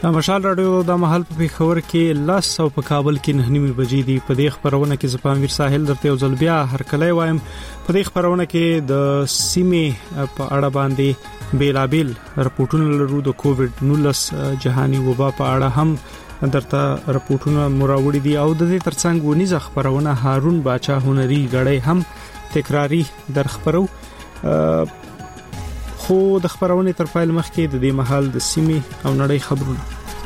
مشال رادیو د محل په خبر کې لاس او په کابل کې 9:30 بجې دی. په دې خبرونه کې زپامیر ساحل درته یو ځل بیا هرکلی وایم. په دې خبرونه کې د سیمې په اړه باندې بیلابل رپورټونه لرو. د کووډ-19 جهاني وبا په اړه هم درته رپورټونه مراوړي دي او د دې ترڅنګ ونیزه خبرونه هارون باچا هنري غړې هم تکراری در خبرو. خو د خبرونه تر فایل مخکې د دې محل د سیمې او نړۍ خبرونه.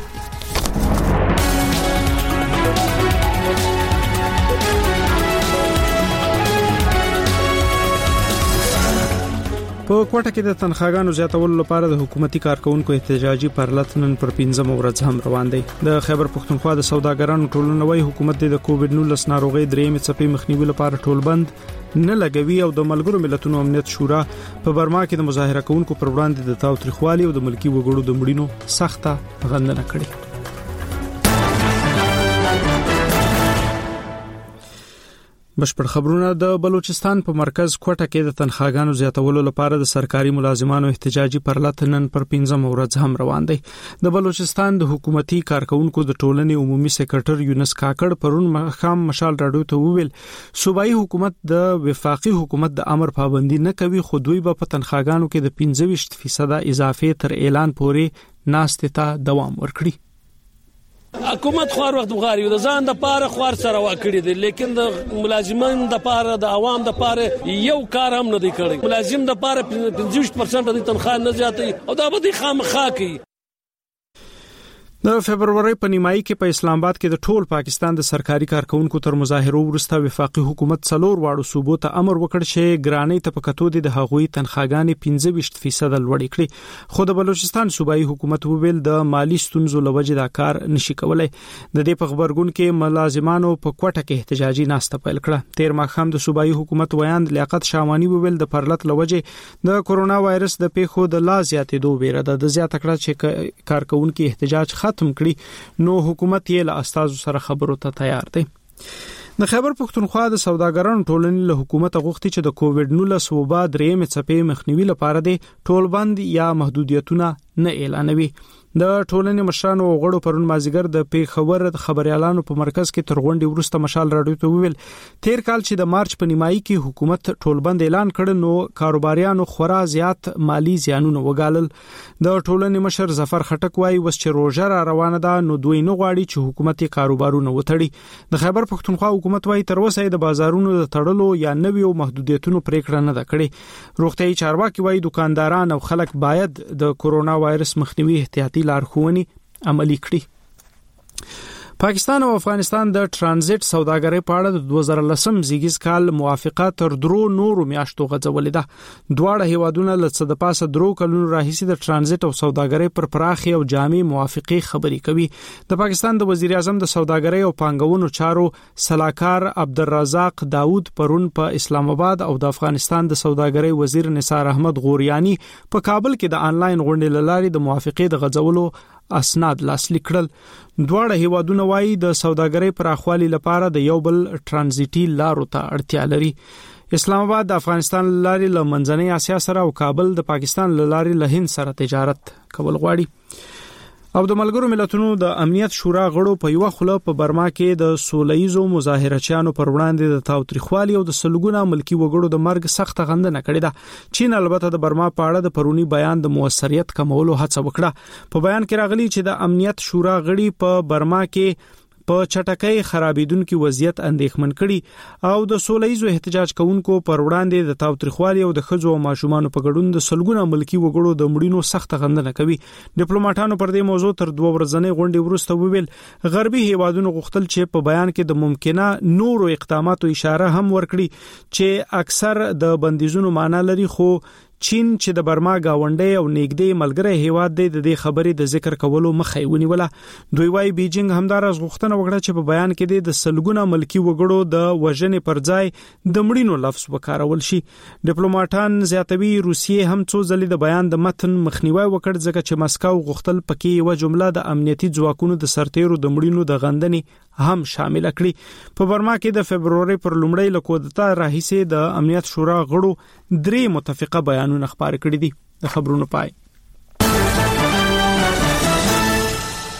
په کوټه کې د تنخواګانو زیاتولو لپاره د حکومتي کارکونکو احتجاجي پرلطنن پر 15 ورځ هم روان دي. د خیبر پښتونخوا د سوداګرانو ټولنه وايي حکومت د کووډ-19 ناروغي درېمې څپې مخنیوي لپاره ټولبند نه لګوي او د ملګرو ملتونو امنیت شورا په برما کې د مظاهره کوونکو پر وړاندې د تاوتریخوالي او د ملکی وګړو د مړینو سخته غندنه کړې. بشپړ خبرونه. د بلوچستان په مرکز کوټه کې د تنخواګانو زیاتولو لپاره د سرکاري ملازمانو احتجاجي پرلطنن پر 15 ورځ هم روان دي. د بلوچستان د حکومتي کارکونکو د ټولنې عمومي سکرټر یونس کاکړ پرون مخام مشال رادیو ته وویل صوبایي حکومت د وفاقي حکومت د امر پابندي نه کوي، خو دوی به په تنخواګانو کې د 25% اضافه تر اعلان پورې ناستې ته دوام ورکړي. حکومت خوار وخت بغاری د ځان د پاره خوار سره واکړي دي، لیکن د ملازمین د پاره د عوام د پاره یو کار هم نه دی کړی. ملازم د پاره 25% د تنخواه نه زیاتې او دا به د خامخا کوي. د فبرवरी په نیمایي کې په اسلام آباد کې د ټول پاکستان د سرکاري کارکونکو تر مظاهرو وروسته وفاقي حکومت څلور واړو صوبو ته امر وکړ چې ګرانۍ ته په کتو د هغوی تنخواګانې 15% لوړې کړي، خو د بلوچستان صوبایي حکومت وویل د مالی ستونزو لوجې دا کار نشي کولای. د دې په خبرګون کې ملازمانو په کوټه کې احتجاجي ناسته پیل کړه. تیر ماښام د صوبایي حکومت ویاند لیاقت شامانی وویل د پرلط لوجې د کورونا وایرس د پیښو د لا زیاتېدو ویره ده. د زیاته کړه چې کارکونکو احتجاج ختم کړي نو حکومت یې له استازو سره خبرو ته تیار دی. د خیبر پښتونخوا د سوداګرانو ټولنې له حکومت غوښتي چې د کووډ-19 وبا درېمې څپې مخنیوي لپاره د ټولبند یا محدودیتونه نه اعلانوي. د ټولنې مشرانو او غړو پرون مازیګر د پیښور خبريالانو په مرکز کې تر غونډې وروسته مشال رادیو ته وویل تیر کال چې د مارچ په نیمایي کې حکومت ټولبند اعلان کړ نو کاروباریانو خورا زیات مالی زیانونه وګالل. د ټولنې مشر ظفر خټک وايي وس چې روزه را روانه ده نو دوی نه غواړي چې حکومت کاروبارونه وتړي. د خیبر پښتونخوا حکومت وايي تر اوسه د بازارونو د تړلو یا نویو محدودیتونو پریکړه نه ده کړې. روغتيایي چارواکي وايي دکانداران او خلک باید د کورونا وایرس مخنیوي احتیاطي لارښوونې عملي کړي. پاکستان او افغانستان د ترانزیت سوداګرۍ په اړه د 2010 زیږیز کال موافقه تر درو نورو میاشتو غځولې ده. دواړه هیوادونه له څه د پاسه درو کلونو راهیسې د ترانزیت او سوداګرۍ پر پراخي او جامع موافقې خبرې کوي. د پاکستان د وزیر اعظم د سوداګرۍ او پانګونو چارو صلاحکار عبدالرزاق داود پرون په اسلام آباد او د افغانستان د سوداګرۍ وزیر نثار احمد غوریانی په کابل کې د انلاین غونډې لارې د موافقې د غځولو اسناد لاسلیک کړل. دواړه هیوادونه وايي د سوداګرۍ پراخوالي لپاره د یو بل ترانزیتي لارو ته اړتیا لري. اسلام آباد د افغانستان لارې له منځنۍ اسیا سره او کابل د پاکستان لارې له هند سره تجارت کول غواړي. او د ملګرو ملتونو د امنیت شورا غړو په یو خله په برما کې د سولهیزو مظاهرچیانو پر وړاندې د تاوتریخوالي او د سلګونه ملکی وګړو د مرګ سخت غندنه کړې ده. چین البته د برما په اړه د پرونی بیان د موثریت کمولو هڅه وکړه. په بیان کې راغلی چې د امنیت شورا غړي په برما کې په چټکۍ خرابېدونکو وضعیت اندېښمن کړي او د سولهیزو احتجاج کوونکو پر وړاندې د تاوتریخوالي او د ښځو او ماشومانو په ګډون د سلګونه ملکی وګړو د مړینو سخت غندنه کوي. ډیپلوماټانو پر دې موضوع تر 2 ورځې غونډې وروسته وویل غربي هیوادونو غوښتل چې په بیان کې د ممکنه نورو اقداماتو اشاره هم ورکړي چې اکثر د بندیزونو معنی لري، خو چین چې د برما گاونډي او نږدې ملګری هیواد دی د دې خبرې د ذکر کولو مخه ونیوله. دوی وايي بیجینګ همدارس غوښتنه وکړه چې په بیان کې د سلګونه ملکی وګړو د وژنې پر ځای د مړینو لفظ وکارول شي. ډیپلوماټان زیاتوي روسیې هم څو ځلې د بیان د متن مخنیوي وکړ ځکه چې مسکو غوښتل پکې یو جمله د امنیتي ځواکونو د سرتیرو د مړینو د غندنې هم شامل کړي. په برما کې د فبرवरी پر لومړۍ لکودتا راهیسې د امنیت شورا غړو 3 متفقه بیانونه خبرې کړې دي. د خبرونو پای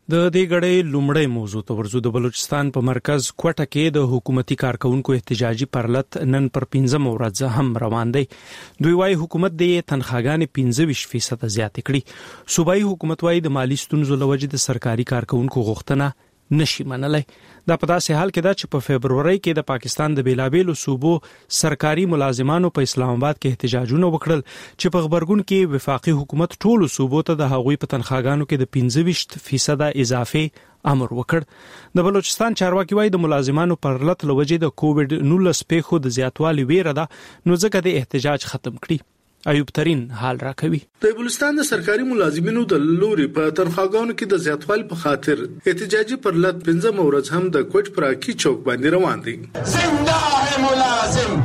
د دې غړې لومړی موضوع ته ورزو. د بلوچستان په مرکز کوټه کې د حکومتي کارکونکو احتجاجي پرلط نن پر 15 ورځ هم روان دی. دوی وايي حکومت د تنخواګانې 25% زیاتې کړي. صوبایي حکومت وايي د مالی ستونزو لوجې د سرکاري کارکونکو غوښتنه نشي منلای. دا په داسې حال کې دا چې په فبرवरी کې د پاکستان د بیلابېلو صوبو سرکاري ملازمانو په اسلام آباد کې احتجاجونه وکړل چې په خبرګون کې وفاقي حکومت ټولو صوبو ته د هغوی په تنخواګانو کې د 25% اضافه امر وکړ. د بلوچستان چارواکي وايي د ملازمانو پر لټ لوجې د کووډ-19 پیښو د زیاتوالي ویره ده نو ځکه د احتجاج ختم کړي. ایوب ترين حال راکوي. د بلوچستان د سرکاري ملازمینو د لوري په تنخواګانو کې د زیاتوالي په خاطر احتجاجي پرلط 15 ورځ هم د کوټ پراکی چوک باندې روان دي. زنده ہے ملازم،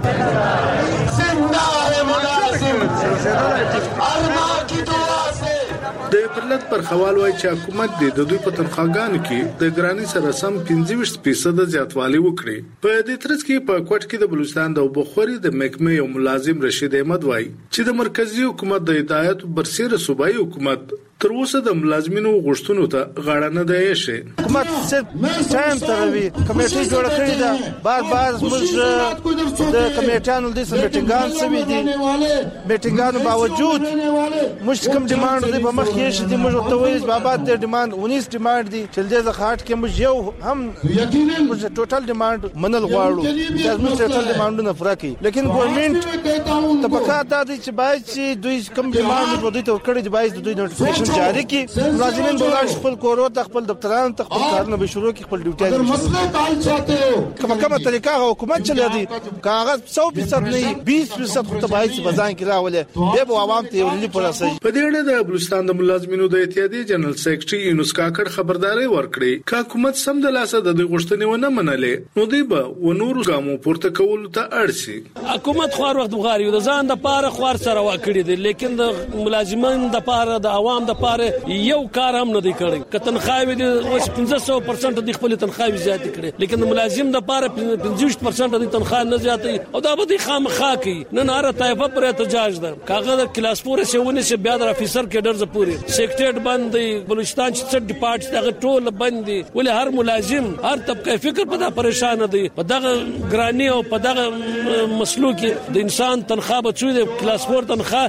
زنده ہے ملازم، ارما کی دعا سے. د پرلط پر خوال وای چې حکومت د دوی په تنخواګانو کې د ګرانی سره سم 25% زیاتوالی وکړي. په دې ترڅ کې په کوټ کې د بلوچستان د بخوري د محکمې یو ملازم رشید احمد وای چې د مرکزی حکومت د هدایت برسره صوبایي حکومت تر اوسه د ملازمینو غوښتنو ته غاړه نه دی شي. حکومت صرف ټایم تروي کمیټې جوړ کړې ده، بار موږ د کمیټانو د میټینګان سوي دي، میټینګانو باوجود موږ کوم ډیماند دی په مخ کې شي دي، موږ ته وایي بابا د ډیماند 19 ډیماند دي چې د خاط کې موږ یو هم یقینا موږ ټوټل ډیماند منل غواړو چې موږ ټوټل ډیماندونه پوره کړي. لیکن ګورنمنت طبقات دا دي چې باید چې دوی کوم ډیماند په دوی ته کړی دی باید دوی نوټیفیکیشن جاری کی، ملازمین بلار خپل کورو ته خپل دفترانو ته خپل کارونه به شروع کی، خپل ډیوټي مسئلہ حل چاہتے ہو کومه طریقه حکومت چلا دی کاغذ 100% نه 20% خو تبعید بزان کی راولې به عوام ته ولې پرسي. په دې اړه د بلوچستان د ملازمینو د اتحادیې جنرال سیکریټري یونس کاکړ خبرداري ورکړي چې حکومت سم د لاسه د غوښتنې ونه منلې نو دی به ونورو ګامو پورته کول ته اړ شي. حکومت خور وخت بغاری د ځان د پاره خور سره واکړي دي، لیکن د ملازمین د پاره د عوام د پاره یو کار هم نه دی کړی. که تنخواوی دي 15% د خپل تنخواوی زیات کړي، لیکن د ملازم د پاره 25% د تنخواه نه زیاتې او دا به خامخا کوي. نن هر طایفه پر احتجاج ده، کاغذ کلاس پورې سونه چې بیا د افیسر کډر ز پوری سیکریټریټ باندې بلوچستان چې ډپارټمنټ دغه ټول باندې ولې هر ملازم هر طبقه فکر په دا پریشان دي په دغه ګرانی او په دغه مسلو کې د انسان تنخواه بچو د کلاس 4 تنخواه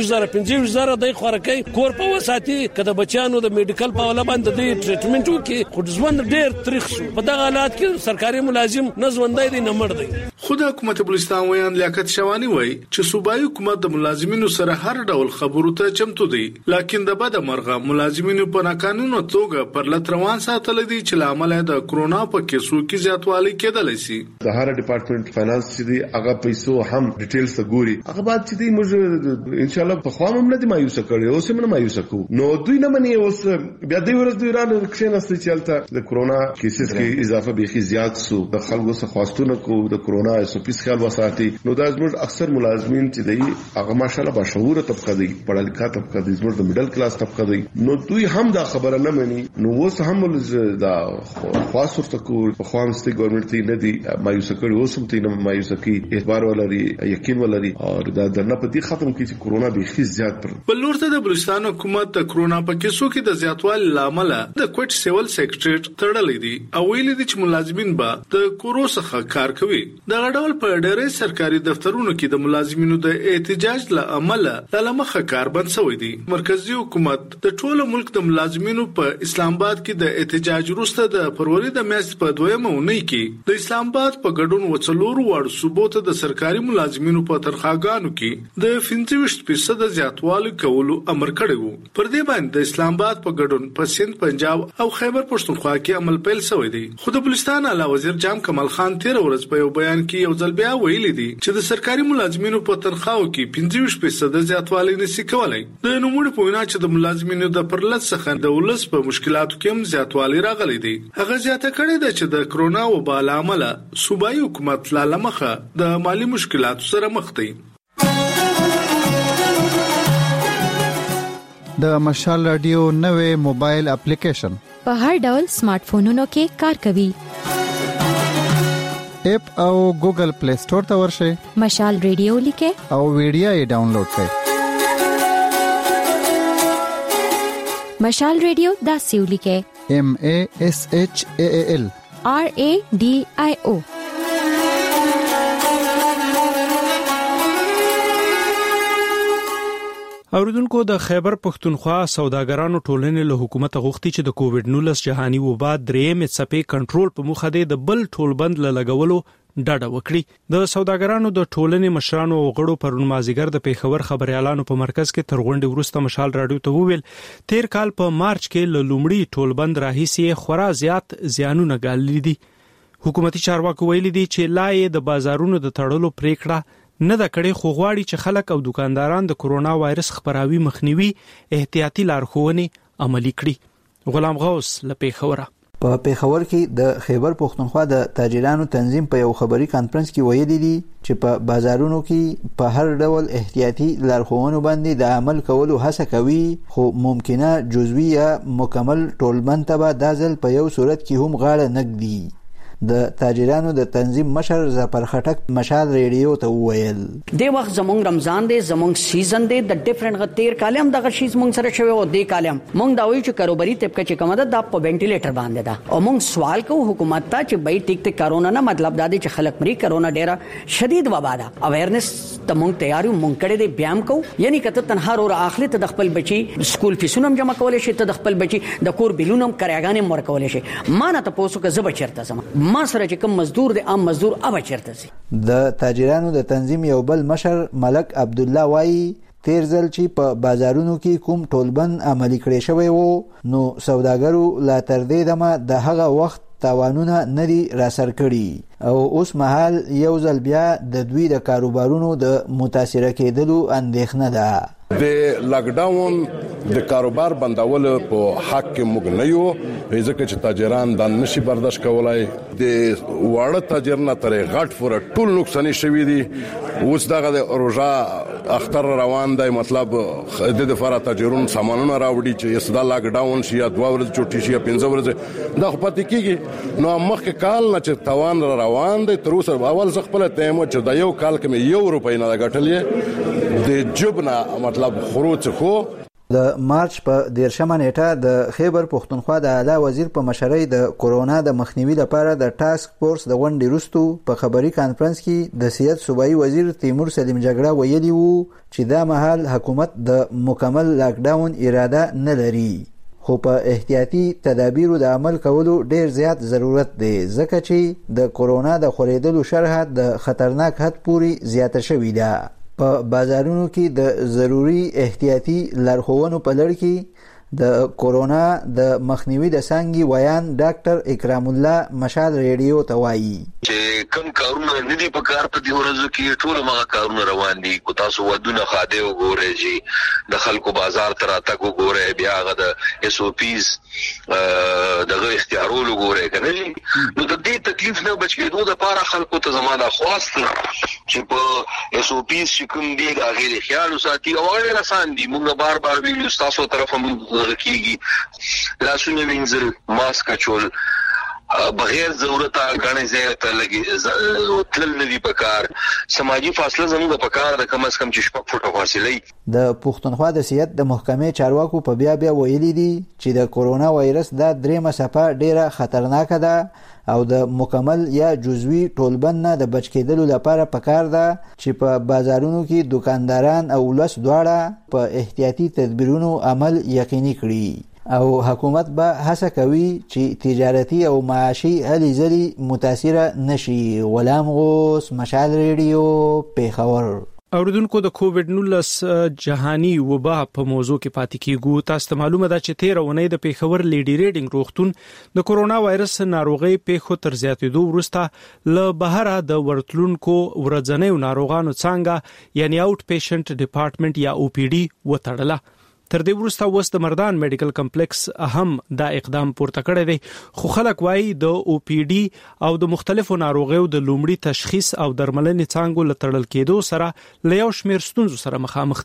25,000 د خورکې کور په وساتي کله بچانو د میډیکل په ولا باندې د ټریټمنټ وکي خو ځوند ډېر تاریخ شو. په دغه حالات کې سرکاري ملازم نه ژوندای دي نه مړ دي. خود حکومت بلوچستان ویان لیاقت شوانی وای چې صوبایي حکومت د ملازمینو سره هر ډول خبرو ته چمتو دی، لکه د بده مرغه ملازمینو په ناقانونه توګه پر لټ روان ساتل دي چې لامل د کرونا په کیسو کې زیاتوالی کېدل شي. د هر ډپارټمنټ فینانس چې دی هغه پیسو هم ډیټیلز ګوري، هغه بعد چې دی موږ ان شاء الله په خوام هم نه دی مایوس کړي او سم نه مایوس کو نو دوی نه مني. اوس بیا د ورځ د ایران کښیناستي چلته د کرونا کیسز کې اضافه به زیات سو د خلکو څخه خواستونه کو د کرونا سپیس خیال وساتي نو دا زموږ اکثر ملازمین چې دی هغه ماشاءالله بشعور طبقه دی، پړه لیکه طبقه دی، زموږ د میډل کلاس طبقه دی، نو دوی هم دا خبره نه مني. نو اوس هم دا خاص ورته کو په خوامستي ګورنمنت تی نه دی مایوس کړي، اوس هم تی نه مایوس کی، اعتبار ولري، یقین ولري او دا درنه په دې ختم کی چې کرونا به خیز زیات پر بلورته د بلوچستان حکومت د کرونا په کیسو کې د زیاتوالي لامل د کوټ سیول سیکریټریټ تړلې دي او ویلي دي چې ملازمین به د کورو څخه کار کوي. د غډول په ډېرې سرکاري دفترونو کې د ملازمینو د احتجاج لامل لمخه کار بند شوی دی. مرکزی حکومت د ټولو ملک د ملازمینو په اسلام آباد کې د احتجاج وروسته د فروری د میاشتې په 2مه اونۍ کې د اسلام آباد په ګډون وڅلورو وړ صوبو ته د سرکاري ملازمینو په تنخواګانو کې د 25% زیاتوالی کولو امر کړی وو. پر دې باندې د اسلام آباد په ګډون په سند، پنجاب او خیبر پښتونخوا کې عمل پیل شوی دی. خو د بلوچستان اعلی وزیر جام کمال خان 13 ورځ په یو بیان کې یو ځل بیا ویلي دي چې د سرکاري ملازمینو په تنخواو کې 25% زیاتوالی نشي کولای. د نوموړي په وینا چې د ملازمینو د پرلط څخه د ولس په مشکلاتو کې هم زیاتوالی راغلی دی. هغه زیاته کړې ده چې د کرونا وبا لامل صوبایي حکومت لامخه د مالی مشکلاتو سره مخ دی. د مشال رادیو نوې موبایل اپلیکیشن په هر ډول سمارټ فونونو کې کار کوي. اپ او ګوګل پلی سٹور ته ورشئ، مشال رادیو لیکه او ویډیو یې ډاونلوډ کړئ. مشال رادیو دا سیو لیکه MASHAAL RADIO. اوریدونکو د خیبر پښتونخوا سوداګرانو ټولنې له حکومت غوښتي چې د کووډ-19 جهاني وبا درېمې څپې کنټرول په موخه د بل ټولبند لګولو ډاډه وکړي. د سوداګرانو د ټولنې مشرانو او غړو پرون مازیګر د پیښور خبريالانو په مرکز کې تر غونډې وروسته مشال رادیو ته وویل تیر کال په مارچ کې له لومړي ټولبند راهیسي خورا زیات زیانونه ګاللي دي. حکومتي چارواکو ویلي دي چې لا یې د بازارونو د تړلو پریکړه نه دا کړي خو غواړي چې خلک او دکانداران د کورونا وایرس خبراوي مخنیوي احتیاطي لارښوونې عملي کړي. غلام غوث له پیښوره. په پیښور کې د خیبر پښتونخوا د تاجرانو تنظیم په یو خبري کانفرنس کې ویلي دي چې په بازارونو کې په هر ډول احتیاطي لارښوونو باندې د عمل کولو هڅه کوي خو ممکنه جزوي یا مکمل ټولبند ته به د ځل په یو صورت کې هم غاړه نږدي. د تاجرانو د تنظیم مشر ظفر خټک مشال ریډیو ته وویل د وخت زمونږ رمضان دی زمونږ سیزن دی د ډیفرنٹ غتیر کالم دغه شیز مونږ سره شوی او د کالم مونږ دا وایو چې کاروباري طبقه چې کومه ده د په وینټیلیټر باندې ده او مونږ سوال کوو حکومت ته چې بای ټیک ته کرونا نه مطلب دا دی چې خلک مری کرونا ډیره شدید وبا ده اویرنس ته مونږ تیاری مونږ کړی دی بیام کو یعنی کته تنها اور اخلي ته د خپل بچي سکول فیسونه جمع کول شي ته د خپل بچي د کور بیلونم کراګانې مور کول شي ما نه تاسو که زب چرته سم ما سره چې کوم مزدور دی عام مزدور اوبه چرته سي. د تاجرانو د تنظیم یو بل مشر ملک عبد الله وای تیر ځل چې په بازارونو کې کوم ټولبند عملي کړی شوی وو نو سوداګرو لا تر دې دمه د هغه وخت تاوانونه ندي راسر کړي او اوس مهال یو ځل بیا د دوی د کاروبارونو د متاثر کېدلو اندېښنه ده. د لاک ډاون د کاروبار بندول په حق کې موږ نه یو ځکه چې تاجران د نشي برداشت کولای د واړه تاجرانو ترې غټ فور ټول نقصان شوی دي. اوس دغه د روزا اختر روان دی مطلب د فرا تاجرون سامانونه راوړي چې اسدا لاک ډاون شي یا 2 ورځې چټي شي یا 5 ورځې دا خو پاتې کیږي نو مخکې کال نه چې توان روان دی تر اوسه اول ځ خپل ته مو چې د یو کال کې یو روپۍ نه غټلې د جبنه مطلب خروج خو د مارچ په 13مه نیټه د خیبر پښتونخوا د اعلی وزیر په مشرۍ د کورونا د مخنیوي لپاره د ټاسک فورس د غونډې وروسته په خبري کانفرنس کې د صحت صوبایي وزیر تیمور سلیم جګړه ویلي وو چې دا مهال حکومت د مکمل لاک ډاون اراده نه لري خو په احتیاطي تدابیرو د عمل کولو ډیر زیات ضرورت دی ځکه چې د کورونا د خورېدلو شرح د خطرناک حد پورې زیاته شوې ده. په بازارونو کې د ضروری احتیاطي لارښوونو په لړ کې د کورونا د مخنیوي د څنګه ویان ډاکټر اکرام الله مشال ریډیو ته وایي چې کوم کارونه نه دي په کار په دې ورځو کې ټول هغه کارونه روان دي کو تاسو ودونه خاده وګورئ چې د خلکو بازار ته راتګ وګورئ بیا هغه د اس او پیز دغه اختیارولو وګورئ کنه نو د دې تکلیف نه بچ کېدو د پاره خلکو ته زماده خواست چې په اس او پیز کوم دی هغه خیال وساتي او هغه آسان دي موږ بار بار ویلو تاسو طرف هم کیږي لاسونه وینځل ماسک چول بغیر ضرورت غاڼه زه ته لګي تل ندی پکار سماجی فاصله زموږ پکار د کم از کم چې شپږ فوټه فاصله د پښتونخوا د صحت د محکمې چارواکو په بیا ویلي دي چې د کورونا وایرس د درېمه څپه ډیره خطرناکه ده او د مکمل یا جزوي ټولبند نه د بچ کېدلو لپاره پکار ده چې په بازارونو کې دکانداران او ولس دواړه په احتیاطي تدبیرونو عمل یقیني کړي او حکومت به هڅه کوي چې تجارتي او معاشي هلې ځلې متاثره نشي. غلام غوث مشال ریډیو پیښور. اوریدونکو د کووډ-19 جهاني وبا په موضوع کې پاتې کیږو. تاسو ته معلومه ده چې 13 اونۍ د پیښور لیډي ریډینګ روغتون د کورونا وایرس ناروغي پیښو تر زیاتېدو وروسته له بهره د ورتلونکو ورځنیو ناروغانو څنګه یعنی آوټ پیشنټ ډپارټمنټ یا او پی ډي وتړله. تر دې وروسته وس د مردان میډیکل کمپلیکس هم دا اقدام پورته کړی دی خو خلک وایي د او پی ډي او د مختلفو ناروغیو د لومړي تشخیص او درملنې څنګه لتړل کېدو سره له یو شمېر ستونزو سره مخامخ دي.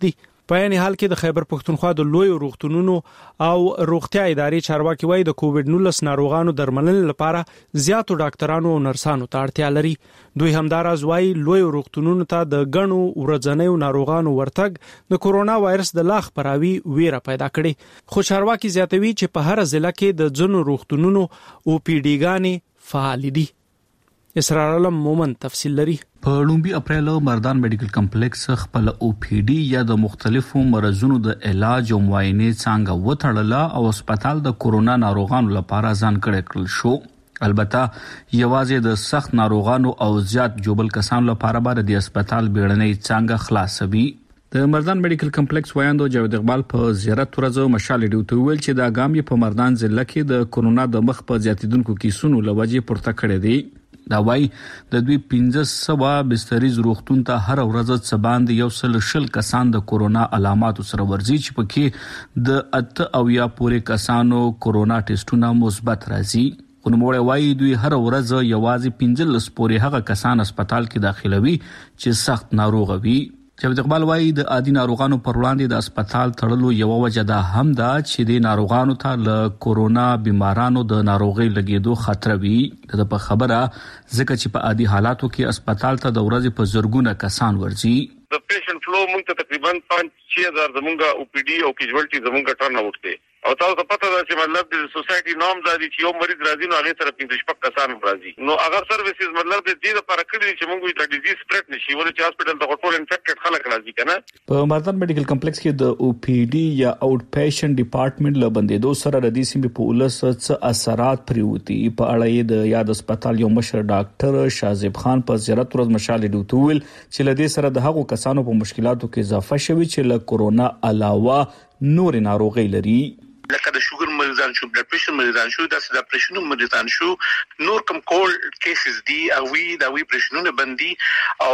په یعنی حال کې د خیبر پښتونخوا د لوی روغتونونو او روغتیا ادارې چارواکي وایي د کووډ 19 ناروغانو درملنې لپاره زیاتو ډاکټرانو او نرسانو ته اړتیا لري. دوی همداراز وایي لوی روغتونونو ته د غنو ورځنیو ناروغانو ورتګ د کورونا وایرس د لاخ پراوي ویره پیدا کړي. خو چارواکي زیاتوي چې په هر ضلع کې د ځنو روغتونونو او پی ډی ګانې فعال دي. اسرار علم مومن تفصیل لري. په لومبي اپریل مردان میډیکل کمپلیکس خپل او پی ډی یا د مختلفو مرزونو د علاج او معاینې څنګه وټړله او هسپتال د کورونا ناروغانو لپاره ځان کړل شو. البته یوازې د سخت ناروغانو او زیات جوبل کسانو لپاره به د هسپتال بیړنۍ څنګه خلاصوي. د مردان میډیکل کمپلیکس وایاندو جاوید اقبال په زیارت ورځ مشال ډیوټ ویل چې د ګام په مردان ضلع کې د کورونا د مخ په زیاتیدونکو کیسونو لوجې پورته کړې دي. دا وای د دوی 1500 بستریز روغتون ته هر ورځ څه باندې 100 کسان د کورونا علامات سره ورزي چې پکې د 8 او یا پورې کسانو کورونا ټیسټونه مثبت راځي. خو وای دوی هر ورځ یوازې 15 پورې هغه کسان هسپتال کې داخلوي چې سخت ناروغ وي. جاوید اقبال وایي د عادي ناروغانو پر وړاندې د هسپتال تړلو یو وجه ده هم دا چې د ناروغانو ته له کورونا بیمارانو د ناروغي لګیدو خطر وي. د په خبره ځکه چې په عادي حالاتو کې هسپتال ته د ورځې په زرګونه کسان ورځي. د پیشنټ فلو موږ ته تقریبا 5-6000 زمونږه او پی ډی او کیجوالټي زمونږه ټرن اوټ دی او تاسو ته پته ده چې مطلب د سوسایټي نورم دا دي چې یو مریض راځي نو هغه سره 15 کسان راځي نو هغه سرویسز مطلب د دې لپاره کړی چې موږ د ډیزیز سپریډ نشي ولې چې هسپتال د ټول انفیکټډ خلک راځي کنه. په مردان میډیکل کمپلیکس کې د او پی ډی یا آوټ پیشنټ ډپارټمنټ لبندېدو سره د دې سیمې په ولس څه اثرات پریوتی. په اړه د یاد هسپتال یو مشر ډاکټر شازیب خان په زیارت ورځ مشال ډیوټ ویل چې لدې سره د هغو کسانو په مشکلاتو کې اضافه شوی چې له کورونا علاوه نور ناروغي لري. لکه د شوګر مریضان شو، بلډ پريشر مریضان شو، د اپریشنونو مریضان شو، نور کوم کول کیسز دي او د اپریشنونو بندي او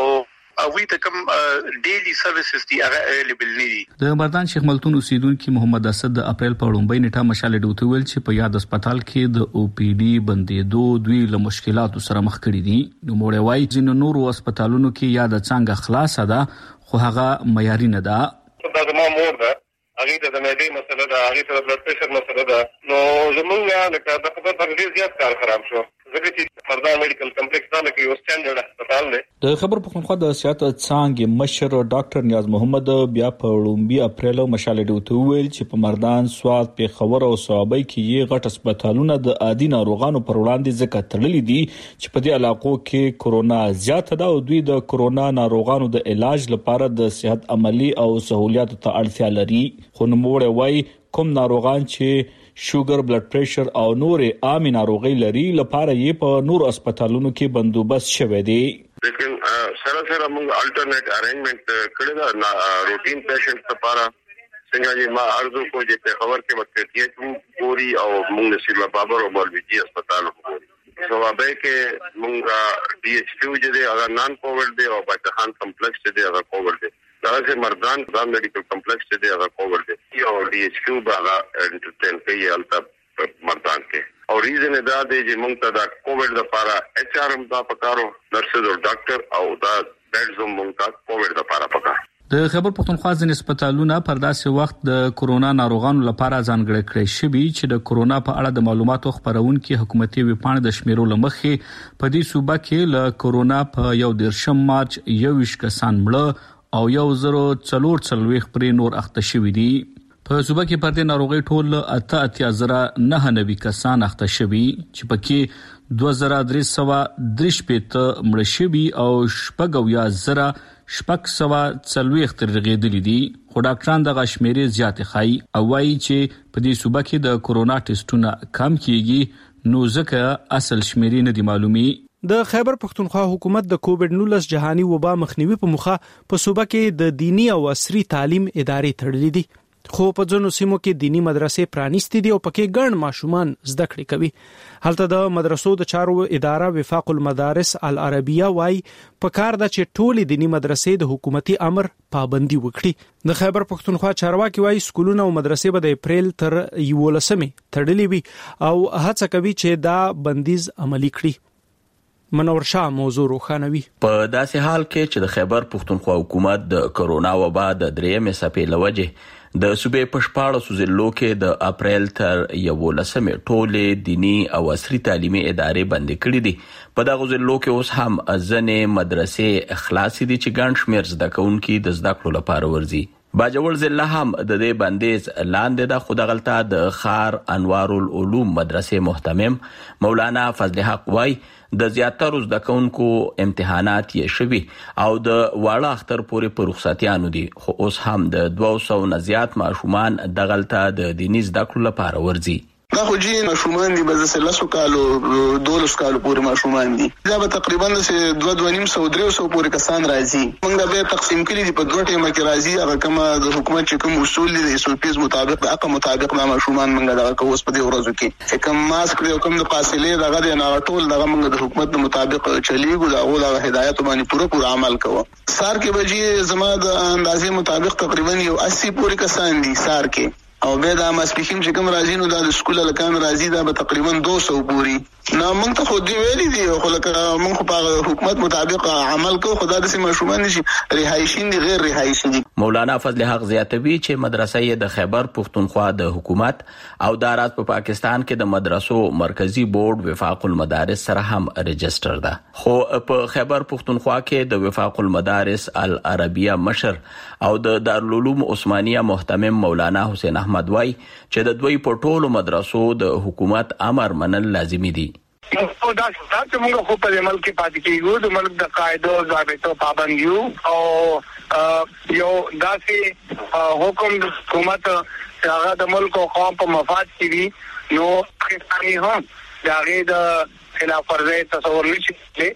ته کوم ډیلی سرویسز دي هغه اویلیبل نه دي. د مردان شیخ ملتون اوسیدونکو محمد اسد د اپریل په لومبۍ نیټه مشال ډیوټ ویل چې په یاد هسپتال کې د او پی ډی بندېدو دوی له مشکلاتو سره مخ کړي دي. نو موږ وایي چې نورو هسپتالونو کې یاد څنګه خلاصه ده خو هغه معیاري نه ده. دا زموږ مور ده هغه ته د معدې مسله ده، هغه ته د بلډ پريشر مسله ده. نو زمونږ لکه د خبر پر ډیر زیات کار خراب شو ځکه چې مردان میډیکل کمپلیکس دا لکه یو سټانډرډ هسپتال دی. د خبر پښتونخوا د سیاست څانګې مشر ډاکټر نیاز محمد بیا په لومبي اپریل مشال ډیوټ ویل چې په مردان سواد په خبر او صوابۍ کې یې غټ هسپتالونه د عادي ناروغانو پر وړاندې ځکه تړلې دي چې په دې علاقو کې کورونا زیات ده او دوی د کورونا ناروغانو د علاج لپاره د صحت عملی او سہولیاتو ته اړتیا لري. خو نوموړی وایي کوم ناروغان چې شوګر، بلډ پريشر او نورې عامه ناروغي لري لپاره یې په نور هسپتالونو کې بندوبست شوی دی. لیکن سره موږ الټرنیټ ارینجمنٹ کړی دا روټین پیشنټ لپاره څنګه چې ما ارزو کو چې په خبر کې وکړي پوری او موږ نصیب بابر او مولوی هسپتال پوری سوابه کې موږ ډي ایچ کیو چې هغه نان کووډ دی او بچهان کمپلیکس دی هغه کووډ دی. دا چې مردان میډیکل کمپلیکس دی هغه کووډ دی او ډي ایچ کیو هغه انټرټین کوي البته مردان کې. او ریزن دا دی چې موږ ته دا کووډ لپاره ایچ ار ام دا پکارو نرسز او ډاکټر او دا بیډز موږ ته کووډ لپاره پکارو. د خبر پښتونخوا ځینې هسپتالونه پر داسې وخت د کورونا ناروغانو لپاره ځانګړي کړي شوي چې د کورونا په اړه د معلوماتو خبرونکو حکومتي ویبپاڼې د شمیرو لمخې په دې صوبه کې له کورونا په 1 مارچ 21 کسان مړه او 1044 پر نور اخته شوي دي. په صوبه کې پر دې ناروغي ټول 88,990 کسان اخته شوي چې پکې 2330 مړه شوي او 6,040 ترغیدلې دي. خو ډاکټران د غشمیرې زیات خای او وايي چې په دې صوبه کې د کورونا ټیسټونه کم کیږي نو ځکه اصل شمیرې نه دي معلومي. د خیبر پښتونخوا حکومت د کووډ 19 جهاني وبا مخنیوي په مخه په صوبه کې د دینی او عصري تعلیم ادارې تړلې دي. خو په ځینو سیمو کې دینی مدرسې پرانیستې دي او پکې ګڼ ماشومان زده کړې کوي. هلته د مدرسو د چارو اداره وفاق المدارس العربیه وايي په کار د چې ټولې دینی مدرسې د حکومتي امر پابندي وکړي. د خیبر پښتونخوا چارواکي وايي سکولونه او مدرسې به د اپریل تر 11 تړلې وي او هڅه کوي چې دا بندیز عملي کړي. منور شاه موضوع روښانوي. په داسې حال کې چې د خیبر پښتونخوا حکومت د کرونا وبا د درېمې څپې لوجه د صوبې په 14 ضلعو کې د اپریل تر 11 ټولې دینی او عصري تعلیمي ادارې بندې کړې دي. په دغه ضلعو کې اوس هم ځنې مدرسې خلاصې دي چې ګڼ شمېر زده کوونکي د زده کړو لپاره ورځي. باجوړ ضلع هم د دې بندیز لاندې ده، خو دغلته د خار انوار العلوم مدرسې محتمم مولانا فضل حق وای د زیاترو زده کوونکو امتحانات یې شوي او د واړه اختر پورې په رخصتیانو دي، خو اوس هم د 200 نه زیات ماشومان دغلته د دیني زده کړو لپاره ورځي. دا خو جی ماشومان دي به د 13 کالو 12 کالو پورې ماشومان دي. دا به تقریبا د 2.5-300 پورې کسان راځي. موږ دا به تقسیم کړي دي په دوه ټیمه کې راځي. هغه کومه د حکومت چې کوم اصول دي د SOPs مطابق د هغه مطابق د ماشومان موږ دا کووس په دې ورځو کې چې کوم ماسک او کوم د فاصله دغه د ټول دغه موږ د حکومت مطابق چلیږو دا او د هدایت باندې پوره عمل کوو. سار کې بجې زما د اندازې مطابق تقریبا 80 پورې کسان دي سار کې، او به دا مسپیخیم چې کوم راځي نو د سکول لکان راځي دا به تقریبا 200 پوری. نو موږ ته خو دی ویلي دي خو لکه موږ په حکومت مطابق عمل کوو، خدا د ماشومان نشي رهایشین دي غیر رهایشي دي. مولانا فضل حق زیاتوي چې مدرسې د خیبر پښتونخوا د حکومت او دارات په پاکستان کې د مدرسو مرکزی بورډ وفاق المدارس سره هم رجستر ده، خو په خیبر پښتونخوا کې د وفاق المدارس العربیه مشر او د دارالعلوم عثمانیه محتمم مولانا حسین احمد وای چې د دوی په ټولو مدرسو د حکومت امر منل لازمي دي. نو دا چې موږ خو په ملک کې پاتې کیږو، د ملک د قاعده او ضابطو پابند یو او یو داسې حکم د حکومت چې هغه د ملک او قوم په مفاد کې وي، نو خصانی هم د هغې د خلاف ورزۍ تصور نشي کېدلی.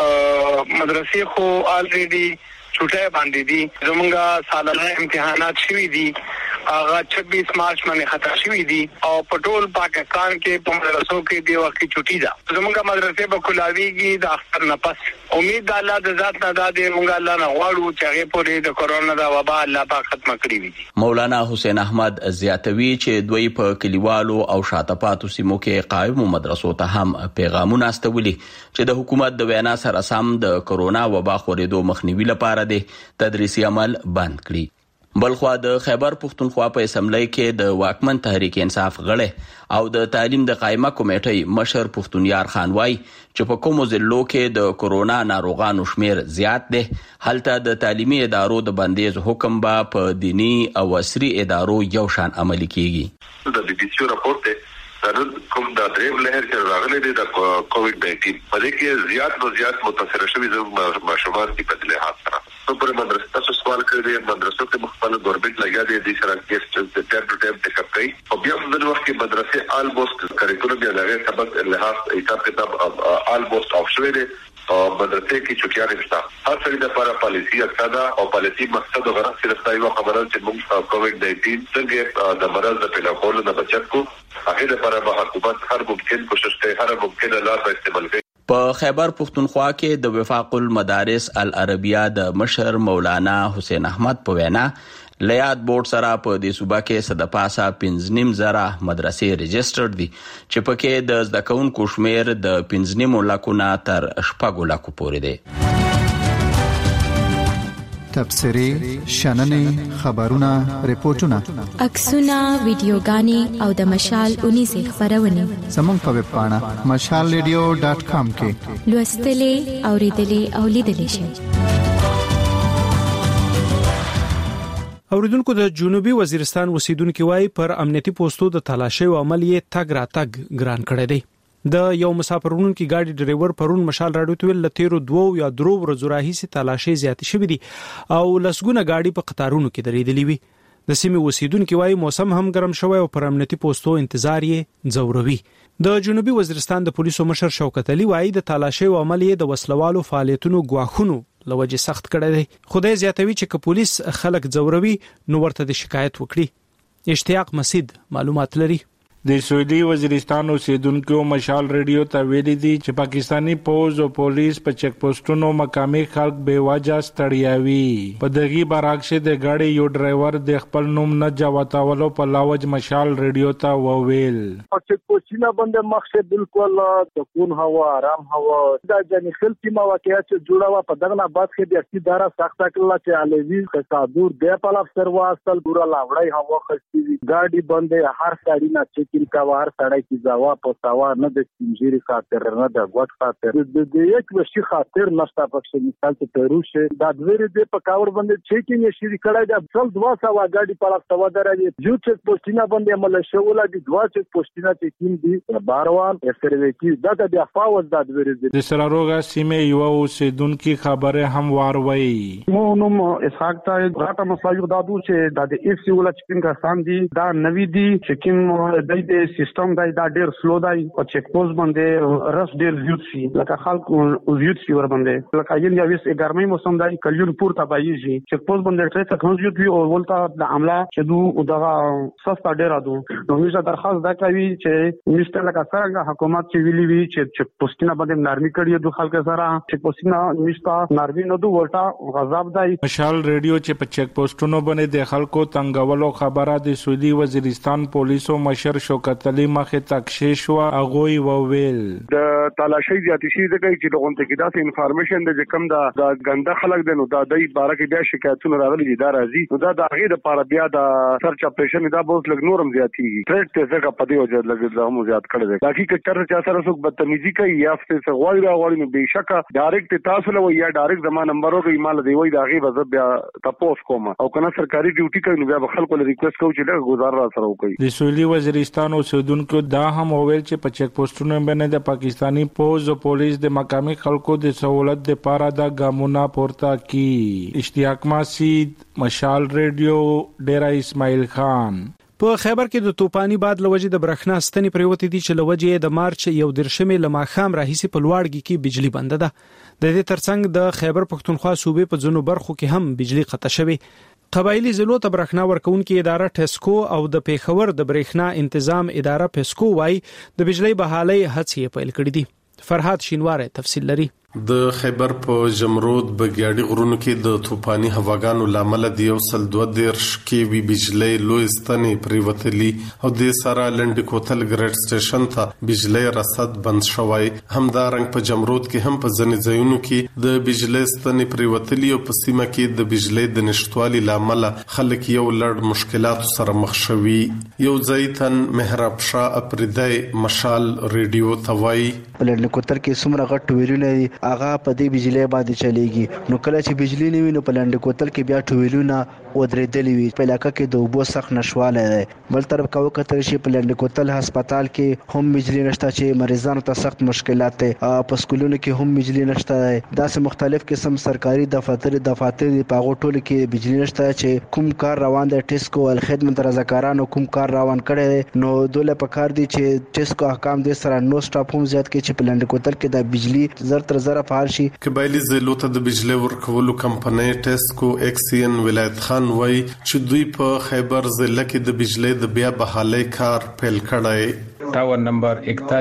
مدرسې خو الریډي چوټه باندې دي. زمونږ سالانه امتحانات شوي دي، هغه 26 مارچ باندې ختم شوي دي او په ټول پاکستان کې په مدرسو کې دی وخت چټي ده. زمونږ مدرسې په کلاویږي د اختر نه پس. امید الله د ذات نه ده د مونږ الله نه غواړو چې هغه پورې د کرونا د وبا الله پاک ختم کړي وي. مولانا حسین احمد زیاتوي چې دوی په کلیوالو او شاته پاتو سیمو کې قائم مدرسو ته هم پیغامونه استولي چې د حکومت د وینا سره سم د کرونا وبا خورېدو مخنیوي لپاره د تدریسي عمل بند کړي. بلخوا د خیبر پښتونخوا په اسمبلی کې د واکمن تحریک انصاف غړی او د تعلیم د قائمه کمیټې مشر پښتونیار خان وای چې په کومو ضلعو کې د کرونا ناروغانو شمیر زیات دی، هلته د تعلیمي ادارو د بندیز حکم به په دینی او عصري ادارو یو شان عملي کیږي. د BBC راپورټ کوم د دریم لهر چې راغلي دي د کووډ-19 په دې کې زیات متاثر شوي ماشومان دي په لحاظ سره. نو پر مدرسې تاسو سوال کړی دی، مدرسو کې مختلف ګورنمنت لګیا دي د سره کیس چې ټایم ټو ټایم ټیک اپ کوي او بیا په دغه وخت کې مدرسې آلموست کریکولم یا دغه سبق لحاظ حساب کتاب آلموست اف شوی دی او مدرسې کې چوکیانې نشته. هر څه د لپاره پالیسی اقصدا او پالیسی مقصد او غرض صرف دا یو خبره چې موږ کووډ-19 څنګه د مرض د پیدا کولو نه بچت کو، هغه لپاره به حکومت هر ممکن کوشش کوي، هر ممکن لار به استعمال کوي. په خیبر پښتونخوا کې د وفاق المدارس العربیه د مشر مولانا حسین احمد په وینا لیاد بورډ سره په دې صوبه کې صدپاسه 15,000 مدرسې رجسترډ دي چې پکې د زده کوونکو شمیر د 15 لکو نه تر 6 لکو پورې دی. تبصرې، شننې، خبرونه، ریپورتونه، عکسونه، ویډیوګانې او د مشال 19 خبرونه زموږ په ویب پاڼه mashalradio.com کې لوستلې، اوریدلې او لیدلې شئ. اوریدونکو د جنوبي وزیرستان اوسیدونکو وای پر امنیتي پوسټو د تلاشي او عملیه تګ راتګ ګران کړی دی. د یو مسافرونکو ګاډي ډرایور پرون مشال راډیو ته ویل تیرو 2 یا 3 ورځې راهیسې تلاشي زیات شوې دي او لسګونه ګاډي په قطارونو کې درېدلې وي. د سیمې اوسیدونکو وای موسم هم ګرم شوی او پر امنیتي پوسټو انتظار یې ضروري. د جنوبي وزیرستان د پولیسو مشر شوکت علي وای د تلاشي او عملیه د وسلوالو فعالیتونو غواخونو لوجه سخت کړی دی. خدای زیاتوي چې که پولیس خلک ضروري نو ورته د شکایت وکړي. اشتیاق مسید معلومات لري. د سعودي وزیرستان اوسیدونکو مشال ریډیو ته ویلي دي چې پاکستانی پوز او پولیس په چک پوسټونو مقامي خلک به وجه ستړیاوي. په دغه برعکس د غاډي یو ډرایور د خپل نوم نه جواتاولو په لاوج مشال ریډیو ته وویل. چک پوسټونه باندې مقصد بالکل سکون هوا آرام هوا دا ځنې خلک ما واقعیت جوړه وا په دغه بعد کې د اقتدار سخت کړل چې علوی قصادور د پاله افسر واستل ګور لاوړی هوا خستی غاډي باندې هر سړی نه چې کا وار سړی کی ځوا په سوا نه د سنجيري خاطر نه د غوټ خاطر د یک وشي خاطر نشته پکې مثال ته پروشه د دوی د په کاور باندې چې کې نشي کړای د ټول دوا سوا غاډي په لښتوا درې یو چک پوسټینا باندې عمل شوله د دوا چک پوسټینا چې کیم دي باروان سرویکی دا د افاوز د دوی د سراروغا سیمه یو اوسیدونکو خبره هم واروي. مو نوم اسحاق ته غاټه مسایو دادو چې د اف سی ولا چکن کا سان دي دا نوی دي چې د سیستم دا ډېر سلو دی او چک پوسټ باندې رس ډېر زیات شي لکه خلکو زیات شي ور باندې لکه یل یا وس ګرمي موسم دی کلیون پور ته بایږي چک پوسټ باندې ټریفیک هم زیات وي او ولتا د عمله چې دو دغه سستا ډېر ادو نو موږ درخواست دا کوي چې مستر لکه څنګه حکومت چې ویلي وي چې چک پوسټونه باندې نرمي کړي د خلکو سره چک پوسټونه نشتا نرمي نه دو ولتا غضب دی. مشال ریډیو چې په چک پوسټونو باندې د خلکو تنګولو خبره د سعودي وزیرستان پولیسو مشر شوکت علي مخه تکشیش وا اغوي وویل د تلاشي زیاتی شي دغه چې دغه کې داسې انفارمیشن د کم د غنده خلک د نو د دای باره کې بیا شکایتونه راغلي دي دا راځي نو دا د هغه لپاره بیا د سرچ اپریشن دا بوز لګ نورم زیاتیږي ټریډ ته څنګه پدې وجه لګ زمو زیات کړی دی حقیقت تر چا سره څوک بدتمیزي کوي یا څه غوړي راغړي نو بهشکه ډایرکټ تاسو له یا ډایرکټ زما نمبر او ایمیل دی وای دا غي وځ بیا تاسو کوم او کنه سرکاري ډیوټي کوي نو بیا خلکو له ریکوست کوي چې دا گزار را سره وکړي. د سعودي وزیرستان اوسیدونکو دا هم وویل چې په چک پوسټونو باندې د پاکستانی پوز او پولیس د مقامي خلکو د سہولت لپاره د ګامونه پورته کی. اشتیاق ماسید مشال ریډیو ډیرا اسماعیل خان. په خیبر کې د توپانی باد لوجې د برښنا ستنې پریوتې دي چې لوجې د مارچ یو درشمې لماخام راهیسي په لوړګي کې بجلی بند ده. د دې ترڅنګ د خیبر پښتونخوا صوبې په ځینو برخو کې هم بجلی قطع شوه. قبایلی ضلعو ته برښنا ورکونکو اداره ټسکو او د پیښور د برښنا تنظیم اداره پسکو وای د بجلی بحالي هڅې پیل کړې دي. فرهاد شینواره تفصیل لري. د خیبر په جمرود بګیاډي غرونو کې د طوفاني هواګانو لامل د یو سل 2 کې وی بجلی لوی ستنې پریوتلی او د سارا لند کوتل ګریډ سټیشن ته بجلی رصد بند شوی. همدارنګ په جمرود کې هم په ځنې ځایونو کې د بجلی ستنې پریوتلی او په سیمه کې د بجلی د نشټوالي لامل خلک یو لړ مشکلات سره مخ شوي. یو ځایتن محراب شاه اپریدای مشال ریډیو توای لند کوتل کې سمره غټ ویلونه هغه په دې بجلی باندې چلیږي نو کله چې بجلی نه وي نو په لند کوتل کې بیا ټویلونه ودرېدلې وي په علاقې کې د اوبو سخت نشواله ده. بل طرف کا وکتل شي په لند کوتل هسپتال کې هم بجلی نشته چې مریضانو ته سخت مشکلات دي. په سکولونو کې هم بجلی نشته. داسې مختلف قسم سرکاري دفاتر په هغه ټولو کې بجلی نشته چې کوم کار روان دی ټسکو ول خدمت رضاکارانو کوم کار روان کړي نو دوله په کار دي چې ټسکو احکام دې سره نو سټاپ هم زیات کې چې په لند کوتل کې د بجلی زر تر زر فعال شي. قبایلی ضلعو ته د بجلی ورکولو کمپنۍ ټسکو ایکسین ولایت خان وای چې دوی په خیبر ضلع کې د بجلی د بیا بحالي کار پیل کړی. ټاور نمبر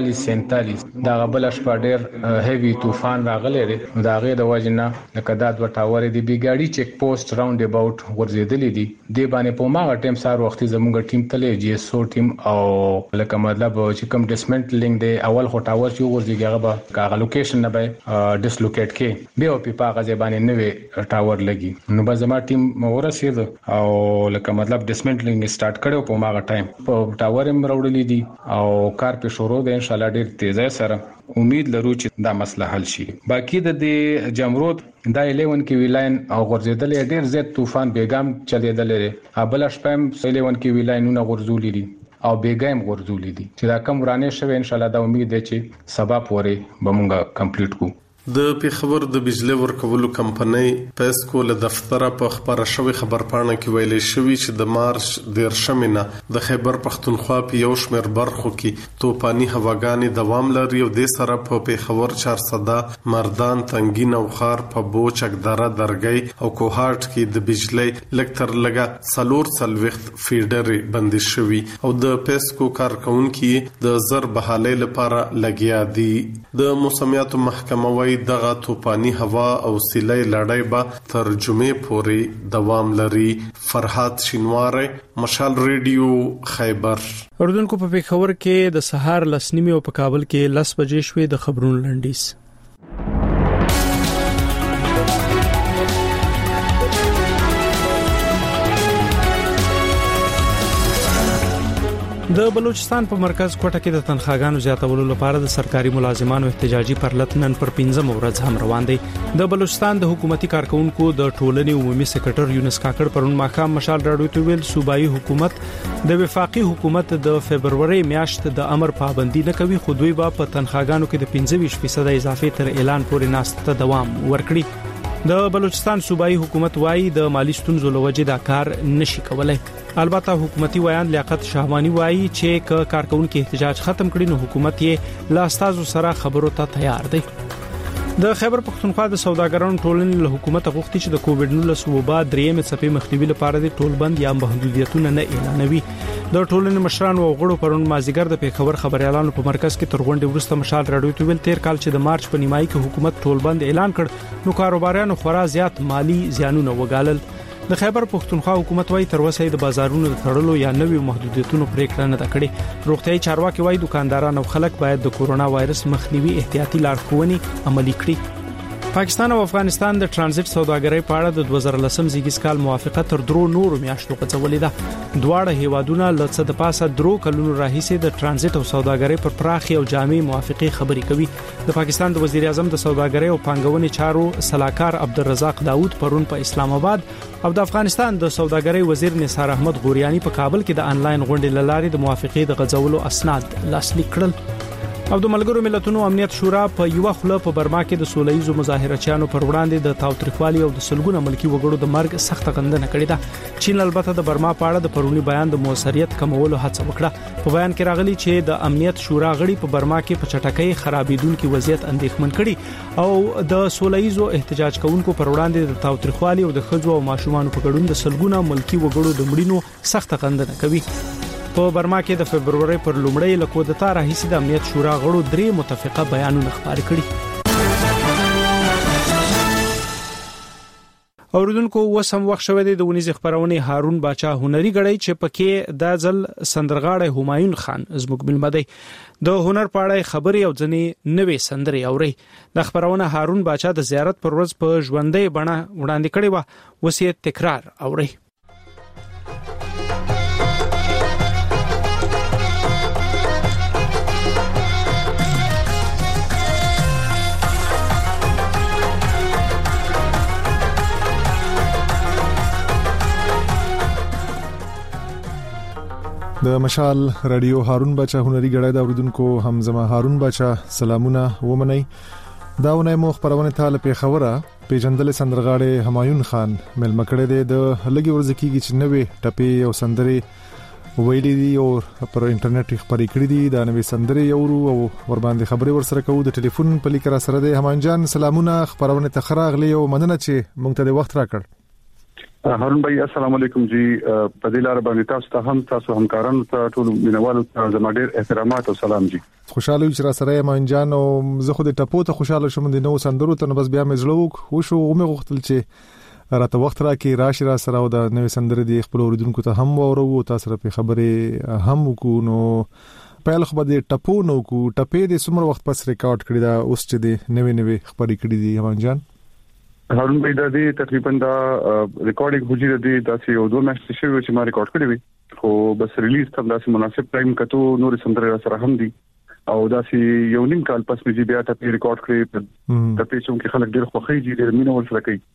4147 دا غبل شپه ډیر هیوی طوفان راغلی دی دا غي د وجنه لکه دا د ټاور دی بیګاډي چک پوسټ راوند اباوت ورزیدلې دي د باندې په ماغه ټیم سار وخت زموږ ټیم تلې جی اس او ټیم او لکه مطلب چې کوم ډسمنټلینګ دی اول خو ټاور چې ورزیږي هغه کاغه لوکیشن نه به ډیسلوکیټ کې به او په هغه ځبانه نوې ټاور لګي نو به زما ټیم ورسید او لکه مطلب ډسمنټلینګ سٹارټ کړو په ماغه ټایم په ټاور هم راوړلې دي او کار په شروع ده ان شاء الله ډیر تیزه سره امید لرو چې دا مسله حل شي. باقی د جمرود دا 11 کې ویلاین او غورځیدل ډیر زیات طوفان بیګام چلیدل لري ابل شپم 11 کې ویلاینونه غورځولې دي او بیګام غورځولې دي چې دا کم ورانه شوه ان شاء الله دا امید ده چې سبا پورې به مونږه کمپلیټ کو. د پیښور د بجلی ورکولو کمپنۍ پیسکو له دفتره په خبره شوی خبرپاڼه کې ویلي شوی چې د مارچ 13 نه د خیبر پختونخوا په یو شمېر برخو کې توپاني هواګانې دوام لري او د سره په پیښور 400 مردان تنګین او خار په بوچک دره درګي او کوهاټ کې د بجلی لکتر لګه څلور څلويخت فیډر بندي شوی او د پیسکو کارکونکو د زر بحالې لپاره لګیا دي. د موسمیاتو محکمه وايي دغه توپاني هوا او سیلۍ لړۍ به تر جمعې پورې دوام لري. فرحات شینواری، مشال ریډیو، خیبر. اردوونکو په پیښور کې د سهار 10:30 او په کابل کې 10 بجې شوې. د خبرونو لنډیز. د بلوچستان په مرکز کوټه کې د تنخواګانو زیاتولو لپاره د سرکاري ملازمانو احتجاجي پرلط نن پر 15 ورځ هم روان دي. د بلوچستان د حکومتي کارکونکو د ټولنې عمومي سکرټر یونس کاکړ پرون ماښام مشال راډیو ته ویل صوبایي حکومت د وفاقي حکومت د فبرवरी میاشت د امر پابندي نه کوي، خو دوی به په تنخواګانو کې د 25% اضافه تر اعلان پورې ناسته دوام ورکړي. د بلوچستان صوبایي حکومت وايي د مالی ستونزو لوجې دا کار نشي کولای. البته حکومتي ویان لیاقت شاهوانی وايي چې کارکونکو احتجاج ختم کړي نو حکومت یې لا استادو سره خبرو ته تیار دی. د خیبر پختونخوا د سوداګرانو ټولنې له حکومت غوښتي چې د کووډ-19 وبا درېمې څپې مخنیوي لپاره د ټولبند یا محدودیتونه نه اعلانوي. د ټولنې مشرانو او غړو پرون مازیګر د پیښور خبريالانو په مرکز کې تر غونډې وروسته مشال راډیو ته ویل تیر کال چې د مارچ په نیمایي کې حکومت ټولبند اعلان کړ نو کاروباریانو خورا زیات مالی زیانونه وګالل. د خیبر پختونخوا حکومت وايي تر اوسه د بازارونو د تړلو یا نوي محدودیتونو پریکړه نه کړې. روغتيایي چارواکي وايي دکانداران او خلک باید د کورونا وایرس مخنیوي احتیاطي لارښوونې عملي کړي. پاکستان او افغانستان د ترانزیت سوداګرۍ په اړه د 2010 زیږیز کال موافقه تر درو نورو میاشتو غځولې ده. دواړه هیوادونه له څه د پاسه درو کلونو راهیسې د ترانزیت او سوداګرۍ پر پراخي او جامع موافقه خبرې کوي. د پاکستان د وزیر اعظم د سوداګرۍ او پانګونې چارو صلاحکار عبدالرزاق داوود پرون په اسلام آباد او د افغانستان د سوداګرۍ وزیر نثار احمد غوریانی په کابل کې د انلاین غونډې لارې د موافقه د غځولو اسناد لاسلیک کړل. او د ملګرو ملتونو امنیت شورا په یو خله په برما کې د سولهییزو مظاهرچیانو پر وړاندې د تاوتریخوالي او د سلګونه ملکی وګړو د مرګ سخت غندنه کړې ده. چین البته د برما په اړه د پرونی بیان د موثریت کمولو هڅه وکړه. په بیان کې راغلي چې د امنیت شورا غړي په برما کې په چټکۍ خرابېدونکو وضعیت اندېښمن کړي او د سولهییزو احتجاج کوونکو پر وړاندې د تاوتریخوالي او د خځو او ماشومان په ګډون د سلګونه ملکی وګړو د مړینو سخت غندنه کوي. په برما کې د فبرवरी پر لومړۍ لکو د تار هیڅ د امنیت شورا غړو درې متفقه بیانونه خبرې کړي. اوردونکو وسم وخت شوه د ونیز خبرونه هارون باچا هنري غړی چې پکې د ځل سندرغاړی همایون خان زموږ بلمدی د هنر پاړای خبري او ځنې نوې سندري اوري. د خبرونه هارون باچا د زیارت پر ورځ په ژوندۍ بڼه وړاندې کړي و وصیت تکرار اوري. د مشال رادیو هارون باچا هنري غړای د اوردونکو همزما هارون باچا سلامونه ومني. داونه مو خبرونه ته په خبره پیجندل سندرغاړي همایون خان ملمکړه د لګي ورزکیږي چې نوې ټپي او سندري ویلې دي او پر انټرنیټ خبرې کړې دي. دا نوې سندري یورو او ور باندې خبرې ور سره کوو. د ټلیفون په لیکره سره د همایون جان سلامونه خبرونه ته خراغلی او مننه چې مونږ ته د وخت راکړ. هارون بھائی السلام علیکم جی. په دې لار باندې تاسو همکارانو ته ټول مینوالو ته زما ډېر احترامات او سلام جی. خوشاله چې را سره مان جان او زه خو د ټپو ته خوشاله شوم د نو سندرو ته بس بیا مې زړه خو شو مې غوښتل چې راته وخت راکې راشي را سره او د نوې سندرې د خپل اوریدونکو ته هم ورو تاسو سره په خبرې هم وکړو. نو پهل خو به د ټپو نو کو ټپې د سمر وخت پس ریکارډ کړی دا اوس چې د نوې خبرې کړې دي مان جان. هارون بھائی دا دې تقریبا دا ریکارډینګ هوجي د داسې یو دوه میاشتې شوی چې ما ریکارډ کړی وي خو بس ریلیز ته داسې مناسب ټایم کته نور سندره سره هم دي او داسې یو نیم کال پس مې بیا ته ریکارډ کړی ته په چې خلک ډېر خوښي دي ډېر مینه ور سره کوي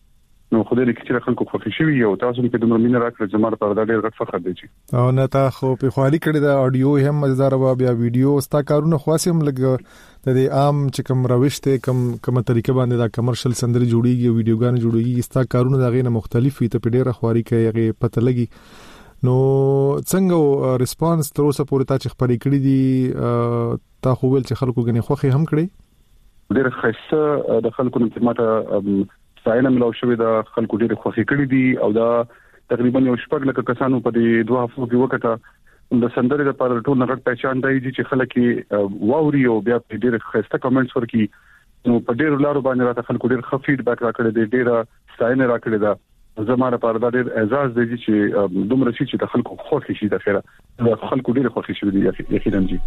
نو خدای دې چې خلکو خوښي شي او تاسو کې د مرمنه راکړه زموږ پر دا ډېر غټ فخر دی چې او نه تا خو په خوالي کړی دا اډیو هم مزدار و بیا ویډیو ستا کارونه خاصم لګ د عام چې کوم روشته کوم طریقه باندې دا کمرشل سندري جوړیږي ویډیوګان جوړیږي ستا کارونه دا غینه مختلف وي ته په ډېر خواري کوي هغه پته لګي نو څنګه ریسپانس تر اوسه پورې تا چې خبرې کړې دي تا خو ول چې خلکو غني خوخي هم کړی ډېر خاصه د خلکو نه ماته ساينه ملو شوې د خلکو ډېر خوښي کړې دي او دا تقریبا یو شپږ لکه کسانو په دې دوه هفتو کې وکړه د سندرې لپاره ټول نغټ پہچان دی چې خلک واوري او بیا ډېر خاصه کمنټس ورکي نو په ډېر لارو باندې راته خلکو ډېر ښه فیډبیک راکړی دی ډېر ساينه راکړی دا زموږ لپاره دا ډېر اعزاز دی چې دومره شي چې د خلکو خوښي شي د خیره د خلکو ډېر خوښي شي دی یقینا جی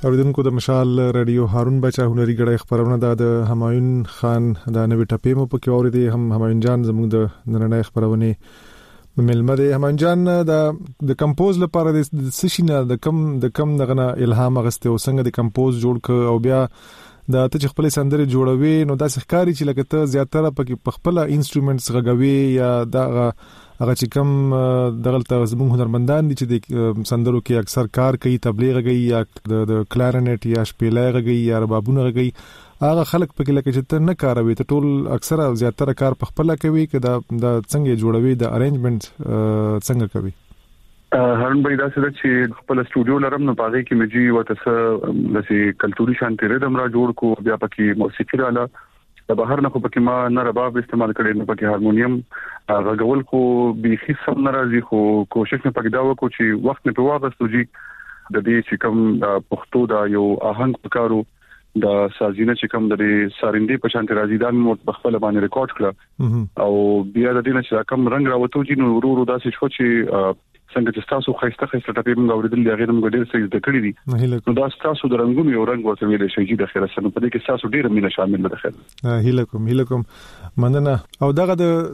اوریدونکو د مشال رادیو هارون بچا هنري غړې خبرونه د همایون خان د نوې ټپې مو پکې اوریدي هم همایون جان زموږ د نننۍ خبرونه ملمه د همایون جان د کمپوز لپاره د سشینه د کم دغه الهام غسته او څنګه د کمپوز جوړ ک او بیا د ته خپل سندره جوړوي نو دا ښکاری چې لکه ته زیاتره پکې خپل انسټرومنټس غږوي یا دغه هغه چې کوم دغلته زموږ هنرمندان دي چې د سندرو کې اکثر کار کوي تبلیغ کوي یا د کلارنټ یا شپېلې کوي یا ربابونه کوي هغه خلک پکې لکه چې ته نه کاروي ته ټول اکثر زیاتره کار په خپل کوي چې د څنګه جوړوي د ارینجمنت څنګه کوي هارون بھائی دا څه چې خپل سټوډیو لرم نو پاره کې مجي وته لسی کلتوري شانتي ردم را جوړ کو بیا پکې موسیقي رااله د بهر نه خو پکې ما نه رباب استعمال کړي نو پکې هارمونیم غږول کو به سم ناراضي خو کوشش نه پکې دا وکړو چې وخت نه په واغستو جی د دې چې کوم پښتو دا یو آهنګ پکارو د سازینه چې کوم د سارندې په شانتي راځي دا مو په خپل باندې ریکارډ کړ او بیا د دې چې کوم رنگ راوته جی نو ورو داسې شو چې څنګه چې تاسو خسته ټپې موږ اوریدل دی هغه موږ ډیر څه د کړی دي نو دا تاسو د رنگونو یو رنگ ورته ویل شي چې د خیره سره په دې کې تاسو ډیر مینه شامل ده خیر هیله کوم مننه او دغه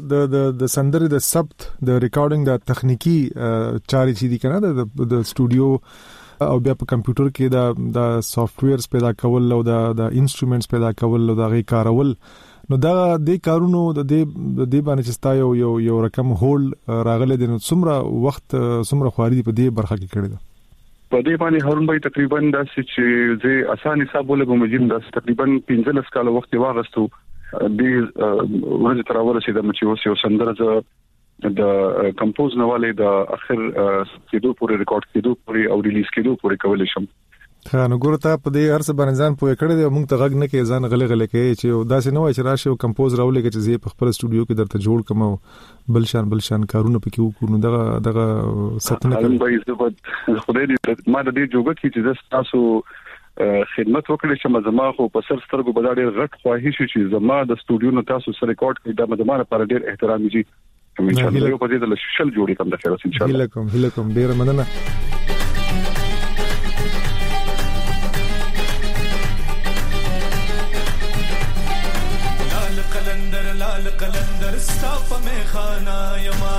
د سندرې د ثبت د ریکارډینګ د تخنیکی چاري چې دي کنه د سټوډیو او بیا په کمپیوټر کې د سافټویرز پیدا کول او د انسټرومنټس پیدا کول او د غي کارول نو دا د کارونو د دې باندې چې ستا یو رقم هولډ راغله د څومره وخت څومره خواري په دې برخه کې کړی ده په دې باندې هارون بھائی تقریبا دا چې زه اسانه حساب ولګم مجیم دا تقریبا 15 کال وخت واغستو د ورځ تر اوله چې د مچوس یو سندره د کمپوز نواله د اخر کېدو پورې ریکارډ کېدو پورې او ریلیز کېدو پورې کول شم نو ګوره ته په دې هر څه باندې ځان پوهه کړی دی موږ ته غږ نه کې ځان غلې کوي چې دا څه نه وای چې راشه او کمپوز راولې چې زه په خپل سټوډیو کې درته جوړ کوم او بل شان کارونه پکې وکړو نو دغه ستنه کوي خدای دې ما د دې جوګه کې چې تاسو خدمت وکړئ چې زما خو په سر سترګو بل ډېر غټ خواهش چې زما د سټوډیو نو تاسو سره ریکارډ کړئ دا زما لپاره ډېر احترام دي ان شاء الله یو په دې د شل جوړې کوم د خیر ان شاء الله هیله کوم ډېر مننه قلندر صاف میں خانہ یما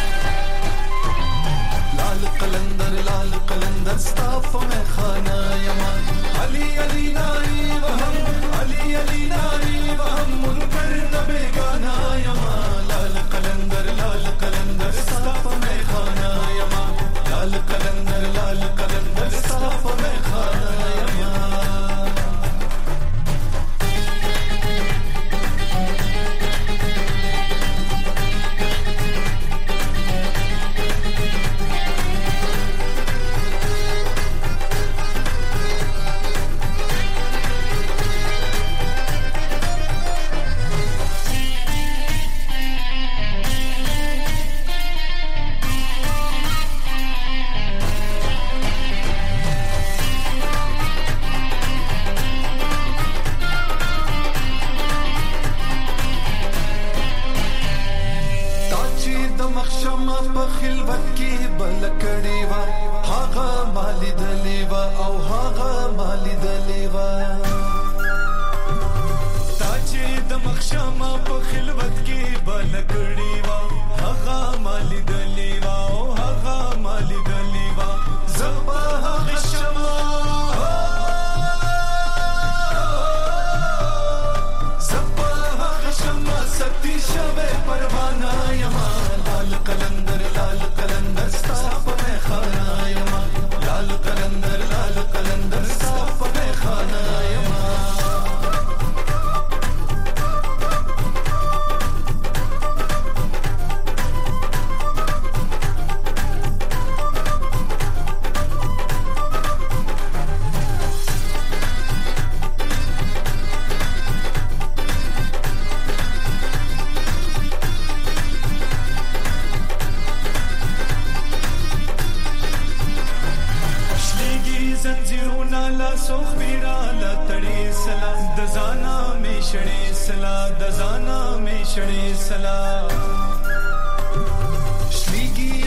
لال قلندر صاف میں خانہ یما علی علی ناری وہم علی ناری وہم منکر نہ بیگانہ یما لال قلندر صاف میں خانہ یما لال قلندر صاف میں خانہ یما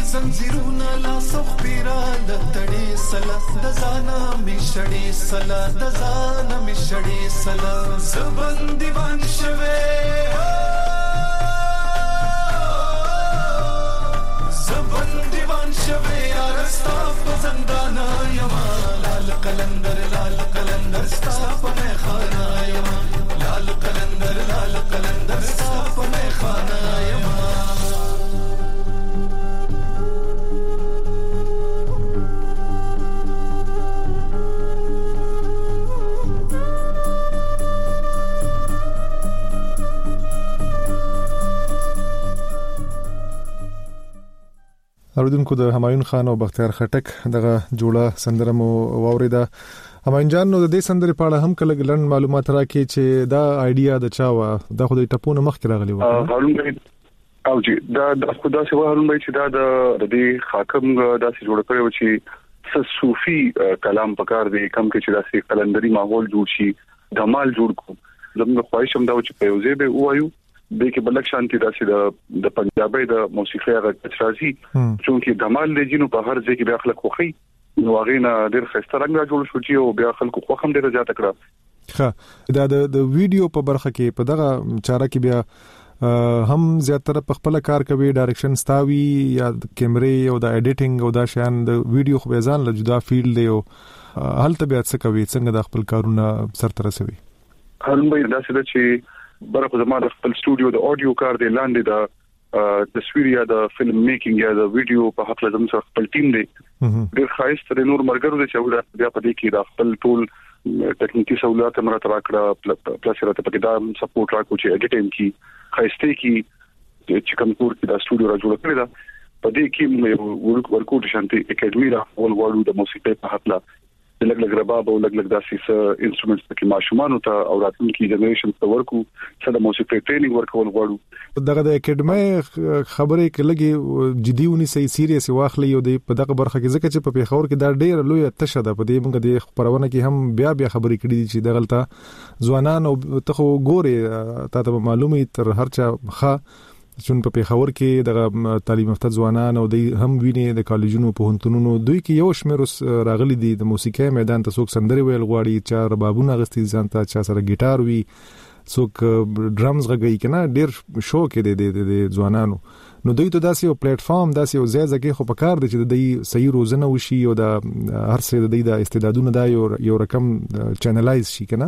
زنجیرونه لا سخ پیران تړي سلا د ځانا می شړې سلا د ځانا می شړې سلا زبندي باندې شوه زبندي باندې شوه یار ستا په زندانا یما لال قلندر ستا په خانه یما لال قلندر ستا په خانه یما اوریدونکو د همایون خان او بختیار خټک دغه جوړه سندره مو واوریده. همایون جان نو د دې سندرې په اړه هم کله ګلن معلومات راکې چې دا آیډیا د چا و دا خو د ټپونه مخ کې راغلی و. هارون بھائی او جی دا خدا سي هارون بھائی چې دا د دې حاکم داسې جوړ کړو چې صوفي کلام پکار دی کم کې چې داسې کلندري ماحول جوړ شي دمال جوړ کو زموږ خواهش هم دا چې په یوځای به وایو د کې بلک شانتي داسې د پنجابي د موسیقي هغه راځي چې دمال لجینو په هر ځای کې بیا خلک خوخي نو هغه نه ډېر خسته رنګ جوړ شو چې او بیا خلکو خوخم ډېر زیات کړه. ښه دا د ویډیو په برخه کې په دغه چاره کې بیا هم زیاتره په خپل کار کوي ډایرکشن ستاوي یا کیمرې او د ایډیټینګ او دا شان د ویډیو خو ځان له جدا فیلډ دی او هلته بیا څه کوي څنګه د خپل کارونه سرته رسوي. هرم به دا څه چې برخه زما د خپل سټوډیو د اډیو کار دی لاندې د تصویر یا د فلم میکینګ یا د ویډیو په حق لازم سره خپل ټیم دی ډېر خاص تر نور مرګرو د چوله بیا په دې کې د خپل ټول ټکنیکی سہولت هم راته راکړه پلس راته پکې دا سپورټ راکو چې ایډیټینګ کی خاصته کی چې کوم کور کې دا سټوډیو را جوړ کړی دا په دې کې مې ورکوټ شانتي اکیډمي را ول وړو د موسیقي په حق لا لګ رباب او لګ داسې انسټرومنټس کې ماشومان او راتلونکي جنریشن ته ورکو څه د موسیقي ټریننګ ورکول غواړو. دغه د اکیډمي خبرې کلهږي جديونی سي سیریس واخلې او د په دغه برخه کې ځکه چې په پیښور کې دا ډېر لوی تشه ده په دې موږ د خبرونه کې هم بیا خبرې کړې دي چې دغلطه ځوانان او ته ګوري ته معلومه تر هرچا ښه چون په پیښور کې د تعلیم یافته ځوانان او د هم ویني د کالجونو په هنتونو دوی کې یو شمېر راغلي دي د موسیقي میدان ته څوک سندري ویل غواړي چا ربابونه غستې ځانته چا سره ګیټار وی څوک ډرمز غږی کنه ډیر شو کې د ځوانانو نو دوی ته داسې یو پلیټ فارم داسې یو ځای ځکه خو پکار دي چې د صحیح روزنه وشي او د هر څه د استعدادونو دا یو رقم چینلایز شي کنه.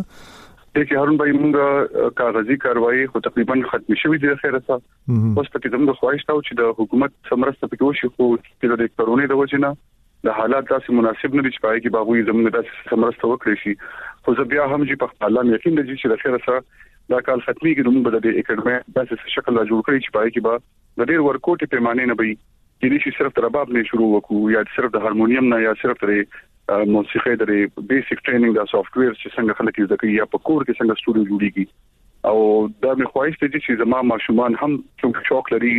چې هارون بھائی موږ کاغذي کاروایی خو تقریبا ختم شوې دي خیره سره اوس پکې زموږ خواهش تاو چې د حکومت سمرسته پکې وشي خو د کرونا د وجې نه د حالات داسې مناسب نه دي چې پای کې باغوي زموږ داسې سمرسته وکړي شي خو زه بیا هم چې په الله یقین لرم چې د خیره سره دا کال ختمي کې موږ به د اکیډمي داسې شکل لا جوړ کړی چې پای کې به د ډېر ورکوټي پیمانه نه وي چې صرف رباب نه شروع وکړو یا صرف د هارمونیم نه یا صرف موسیقي د بیسیک ټریننګ د سافټ ویر چې څنګه خلک یې ځکه یا په کور کې څنګه سټوډیو جوړیږي او دا مې خواهش ته چې زما ماشومان هم څنګه شوق لري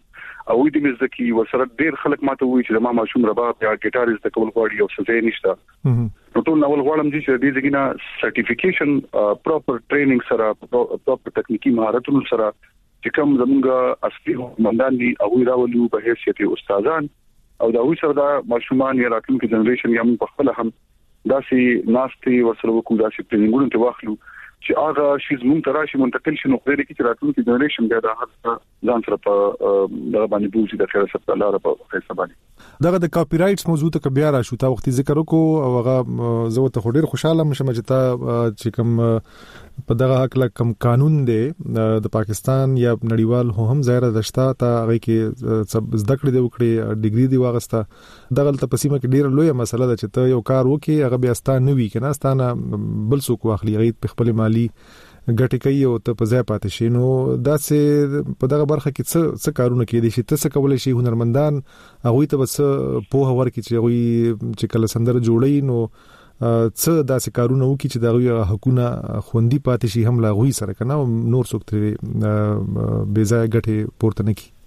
او دې مې ځکه ورسره ډېر خلک ماته وایي چې زما ماشوم رباب یا ګیټار زده کول غواړي او څه ځای نشته نو ټول نو غواړم چې دې ځکه نه سرټیفیکیشن پراپر ټریننګ سره پراپر تکنیکی مهارتونو سره چې کوم زموږ اصلي مندان دي او راولو په حیثیت استادان او دا وسره دا ماشومان یا راتلونکي جنریشن یا موږ په خپل هم داسې ناستي ورسره وکړو داسې ټریننګونه ته واخلو چې هغه شی زموږ تراشي منتقل شي نو خبرې کې چې راتلونکي جنریشن بیا دا ځان سره په دغه باندې بوزي د خیر سره الله رب خیر باندې دغه د کاپی رائټس موضوع ته بیا را شو تا وخت ذکر وکړو او هغه زه ته ډیر خوشاله مشم چې تا چې کوم په دغه حق کم قانون دی د پاکستان یا نړیوال هم ظاهر دشتا ته هغه کې زده کړې دی وکړي ډیګري دی واغسته دغه ته پسیمه کې ډیر لوی مسله ده چې ته یو کار وکي هغه بیا ستانه نوي کنه ستانه بل څوک واخلي هغه په خپل مالی ګټه کوي او ته په ځای پاتې شي نو دا څه په دغه برخه کې څه کارونه کېدي شي ته څه کولای شي هنرمندان هغه ته بس په هور کې چې کله سندره جوړي نو څه داسې کارونه وکړي چې دغه حقونه خوندي پاتې شي هم لا غوي سره کنه نور څوک تر بے ځای ګټه پورته نه کی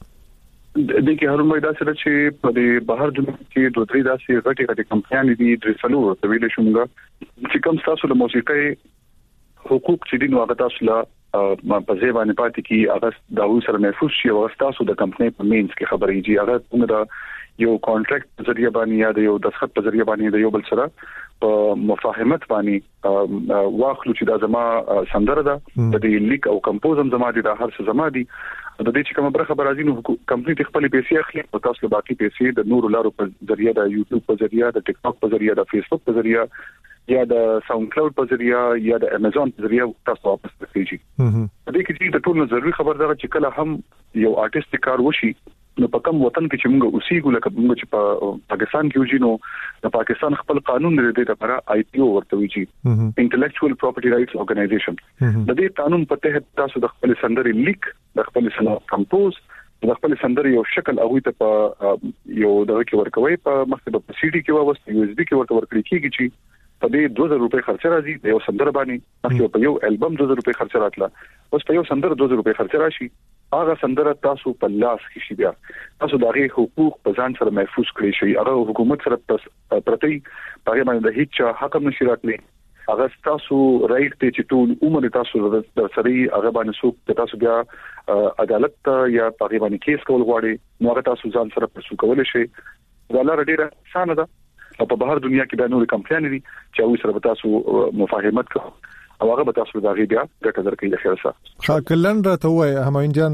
د کې هرون مې دا سره چې په بهر دنیا کې دوه درې داسې غټي کمپنیانې دي د څلور ته ویل شومګه چې کوم تاسو د موسیقي حقوق چې دین واغ تاسو لا په ځای باندې پاتې کی هغه د اوس سره محفوظ شي او تاسو د کمپنۍ په مینس کې خبرې جي هغه موږ یو کانټریکټ په ذریعہ باندې یا د یو دسخط په ذریعہ باندې د یو بل سره په مفاهمت باندې واخلو چې دا زما سندره ده د دې لیک او کمپوزم زما دي د هر څه زما دي د دې چې کوم برخه برازي نو کمپنۍ ته خپل پیسې اخلي او تاسو باقي پیسې د نورو لارو په ذریعہ د یوټیوب په ذریعہ د ټیک ټاک په ذریعہ د فیسبوک په ذریعہ یا د ساوند کلاود په ذریعہ یا د امازون په ذریعہ تاسو واپس کړئ. د دې کې د ټولو ضروري خبر ده چې کله هم یو آرټیست کار وشي نو په کوم وطن کې چې موږ اوسېږو لکه موږ چې په پاکستان کې وځو نو د پاکستان خپل قانون لري د لپاره آی پی او ورته ویږي انټلیکچوال پراپرټي رائټس اورګنایزیشن. د دې قانون په تحت تاسو د خپل سندرې لیک د خپل سندرې کمپوز د خپل سندرې یو شکل هغه ته په یو دغه کې ورکوي په مختلفو په سی ډي کې واوسته یو اس بي کې ورته ورکړي کیږي چې په دې 2000 روپے خرچ راځي د یو سندره باندې مخکې په یو البم 2000 روپے خرچ راتله اوس په یو سندره 2000 روپے خرچ راشي هغه سندره تاسو په لاس کې شي بیا تاسو دغه حقوق په ځان سره محفوظ کړئ شي هغه حکومت سره پرتی هغه باندې د هیڅ حق نشي راتلی هغه تاسو رائټ ته چې ټول عمر تاسو د سری هغه باندې سو تاسو بیا عدالت یا هغه باندې کیس کول غواړي نو هغه تاسو ځان سره پرسو کول شي دا لاره ډیره ساده ده په بهر دنیا کې د نورو کمپنۍ دي چې اوس سره تاسو مفاهمت کوي او هغه به تاسو د غیبیا ګټه درکې د خیر سره کلن راته وای هماین جان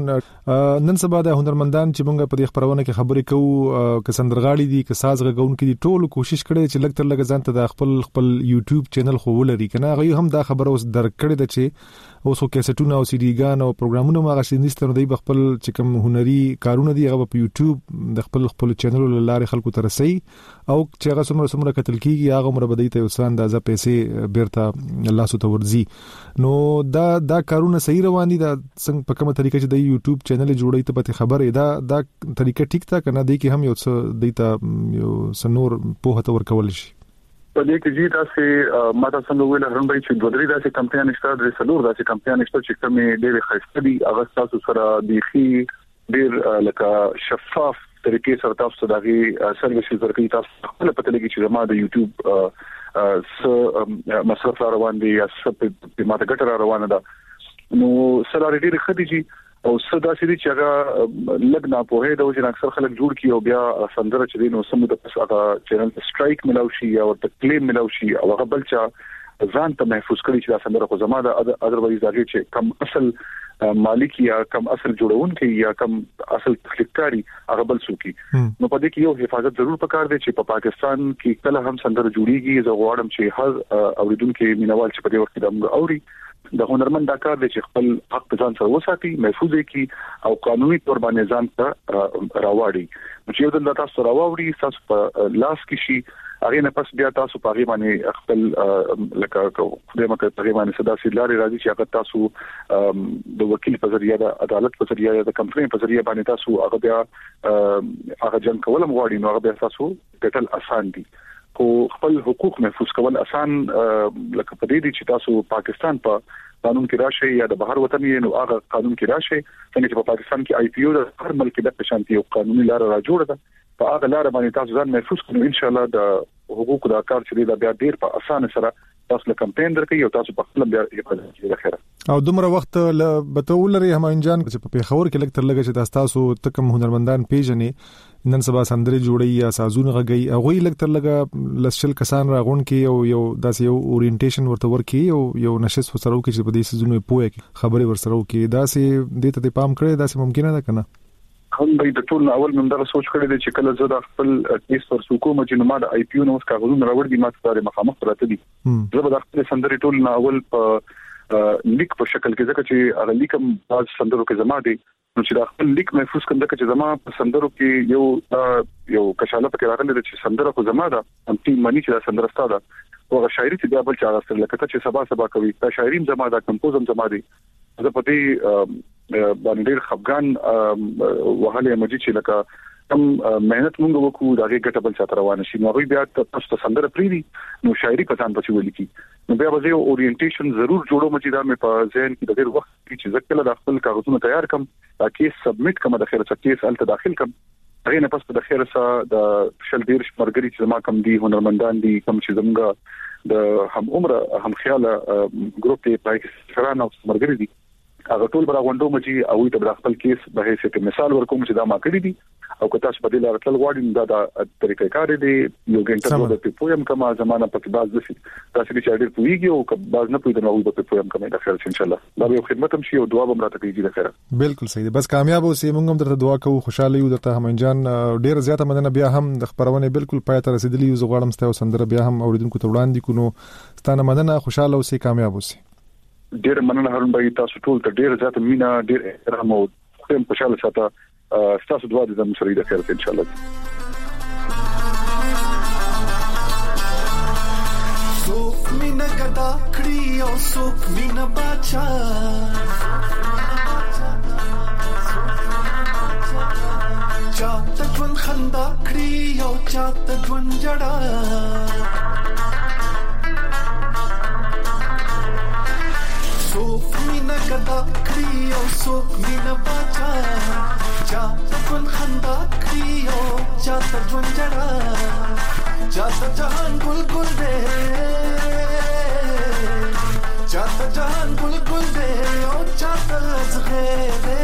نن سبا د هنرمندان چې موږ په دې خبرونه کې خبرې کوو ک سندرغاړي دي ک ساز غږون کې دي ټول کوشش کړي چې لګ تر لګ ځان ته د خپل یوټیوب چینل خو ولري کنه هغه هم دا خبره اوس درکړي د چې اوس کیسټونه او سی ډي ګان او پروګرامونه ما غشي نيستره دی خپل چې کوم هنري کارونه دي هغه په یوټیوب د خپل چینل لاره خلکو ته رسي او چې هغه څومره کتل کیږي هغه عمر بدی ته وسان د پیسې بیرته الله سو تورزي نو دا کارونه صحیح روان دي دا څنګه په کومه طریقه چې د یوټیوب چینل جوړی ته پته خبره دا طریقه ټیک تا کنه دی کې هم یو څه دیتا یو سنور په هته ورکول شي په دې کې چې تاسو ماته څنګه ویل هرم به چې دوه درې داسې کمپنۍ نشته د سلور داسې کمپنۍ نشته چې کومې ډېرې خسته دي هغه تاسو سره بيخي ډېر لکه شفاف طریقې سره تاسو دغه سرویسز ورکړي تاسو خپل پته لګي چې ما د یوټیوب مصرف روان دي یا څه ماته ګټه روانه ده نو سره ډېر خديجي او صدا سړي چې هغه لګنا په هدا او چې اکثر خلک جوړ کی او بیا سندره چې دین او سمو د پس هغه چینل سټرایک ملاوي شي او د کلیم ملاوي شي او هغه بلچا ځان ته محفوظ کړي چې دا سندره خو زما د اذروایز دا چې کم اصل مالک یا کم اصل جوړونکي یا کم اصل تخلیقکاری هغه بل څوکي نو په دې کې یو حفاظت ضرور پکار دی چې په پاکستان کې کله هم سندره جوړیږي زه غواړم چې هر اوریدونکو مینوال چې په دې وخت کې د اوري د هنرمند دا کار دی چې خپل حق ځان سره وساتي محفوظ کړي او قانوني تور باندې ځان ته راوړي چې یو د تاسو راوړي تاسو په لاس کې شي هغه نه پس بیا تاسو په هغه باندې خپل لکه خدای مکه په هغه باندې صدا سي لاري راځي چې هغه تاسو د وکیل په ذریعہ د عدالت په ذریعہ د کمپنۍ په ذریعہ باندې تاسو هغه بیا هغه جن کولم غواړي نو هغه بیا تاسو ګټل آسان دي خو خپل حقوق محفوظ کول آسان لکه په دې چې تاسو پاکستان په قانون کې راشي یا د بهر وطن یې نو هغه قانون کې راشي څنګه چې په پاکستان کې آی پی او د هر ملک د پېښانتي او قانوني لار را جوړه ده په هغه لار باندې تاسو ځان محفوظ کړئ ان شاء الله د حقوق د کار چې دا بیا ډیر په اسانه سره تاسو له کمپاین درکې او تاسو په خپل بیا حفاظت د خیره او دومره وخت بتولري هم انجان چې په پیښور کې لکتر لګه چې تاسو تکم هنرمندان پیژنې نن سبا سندري جوړي یا سازونه غږی هغه لکتر لګه لسل کسان راغون کې یو داسې یو اورینټیشن ورته ورکی یو نشست وسرو کې چې په دې سيزونو پوهه خبري ورسرو کې داسې دې ته پام کړی داسې ممکنه ده کنه هم به د ټول اول من دا سوچ کړی دی چې کله زه د خپل کیس پر سوکو مجنما د آی پی او نو کاغذونه راوړ دي ماته لري مخامخ راته دي زه به د خپل سندري ټول اول په لیک په شکل کې ځکه چې هغه لیکم باز سندرو کې زما دي نو چې د خپل لیک محفوظ کړم ځکه چې زما په سندرو کې یو کشاله پکې راغلی چې سندره خو زما ده هم ټیم منی چې دا سندره ستاده او هغه شاعري چې بل چا راستل لکه چې سبا کوي دا شاعري زما ده کمپوزم زما دي زه په دې باندې ډېر خفګان وهله مجي چې لکه کم مهنت مونږ وکړو دا غټه بل څه روان شي نو بیا تاسو سندره پریدي نو شاعري په ځان پچې ولیکي نو بیا به یو اورینټیشن ضرور جوړو مچې دا مې په ذهن کې د ډېر وخت کې چې ځکه د خپل کاغذونه تیار کم دا کیس سبمټ کوم د خیره کیس الته داخل کم هغه نه پس په خیره سره د شل ډیر مرګري چې ما کم دي هنرمندان دي کم چې زموږ د هم عمر هم خیال ګروپ ته پای کې سره نو مرګري دي هغه ټول براغوندو مچي او ته خپل کیس به هیڅ مثال ورکوم چې دا ما کړی دي او که تاسو په دې لاره تل غواړئ دا د طریقې کار دی یو ګنټه د پویم کما زمانہ په باز دي تاسو چې اړ پویږي او که باز نه پوي نو په پویم کما د خیر ان شاء الله دا یو خدمت هم شي او دعا به مرته کیږي د خیر بالکل صحیح بس کامیاب اوسئ موږ هم درته دعا کوو خوشاله یو درته همین جان ډیر زیاته مننه بیا هم د خبرونه بالکل پای ته رسیدلی یو زغړم ستاسو سندره بیا هم اوریدونکو ته وړاندې کونو ستانه مننه خوشاله اوسئ کامیاب اوسئ ډیر مننه هارون بھائی تاسو ټول ته ډیر زیاته مینا ډیر احترام او هم خوشاله ساته ستاسو دعا دې زموږ سره د خیر ان شاء الله سوک مینا گدا کړی او سوک مینا باچا چاته ژوند خندا کړی او چاته ژوند جړا سوک مینا گدا کړی او سوک مینا باچا چاته ژوند خندا کړی او چاته ژوند جړا چاته جهان ګل ګل دې چاته جهان ګل ګل دې او چاته زغې دې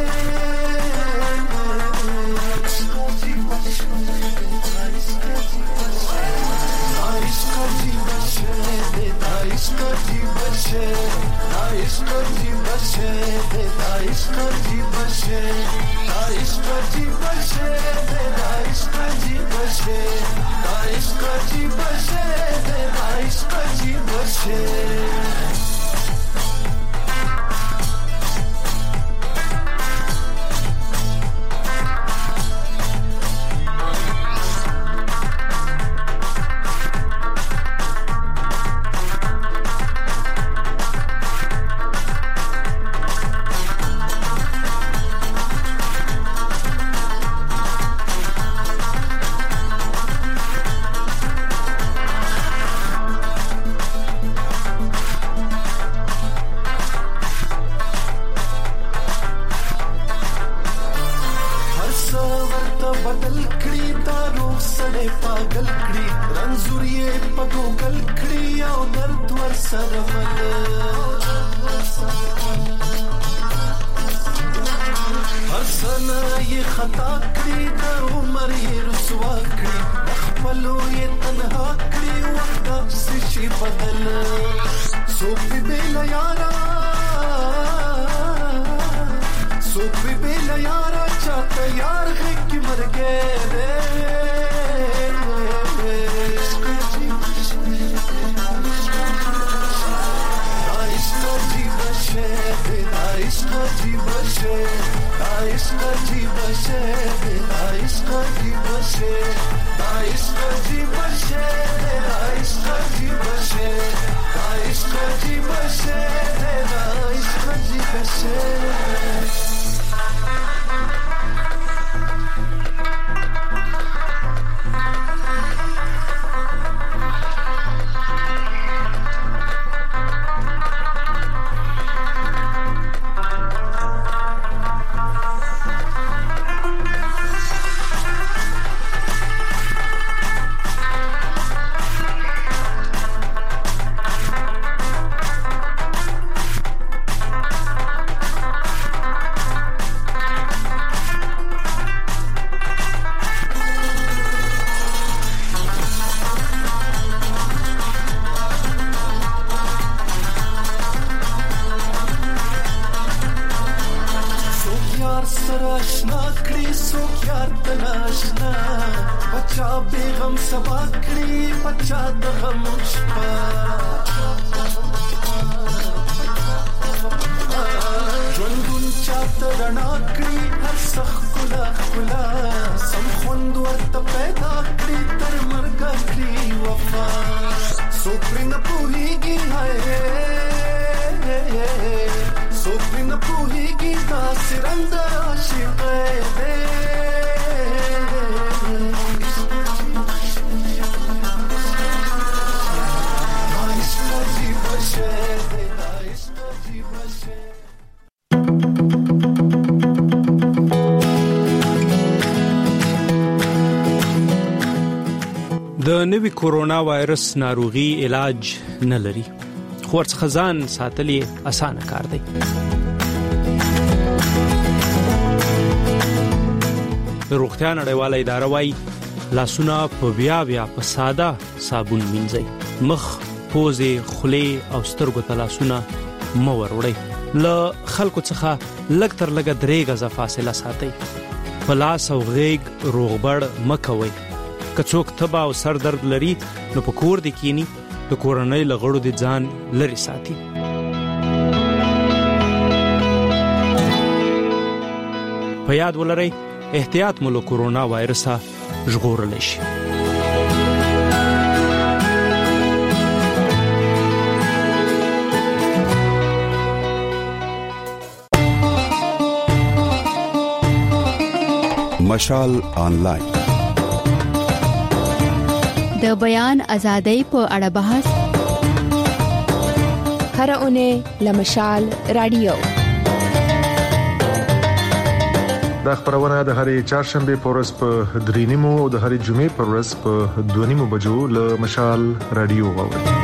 د نوي کورونا وایرس ناروغي علاج نه لري خو ورڅخه ځان ساتل اسانه کار دی د روغتیا نړیواله اداره وايي لاسونه په بیا په ساده صابون مینځئ. مخ، پوزې، خولې او سترګو ته لاسونه مو وروړئ. له خلکو څخه لږ تر لږه 3 غزه فاصله ساتئ. په لاس او غېږ روغبړ مکوئ. که څوک تبه او سر درد لري نو په کور دې کینی، د کورنۍ له غړو دې ځان لري ساتي. په یاد ولرئ احتیاط مو له کورونا وایرسه ژغورلی شي. مشال آنلاین د بیان ازادۍ په اړه بحث هر اونۍ لمشال رادیو. دا خبرونه د هرې چهارشنبه په ورځ په 3:30 او د هرې جمعې په ورځ په 2:30 بجو له مشال رادیو واورئ.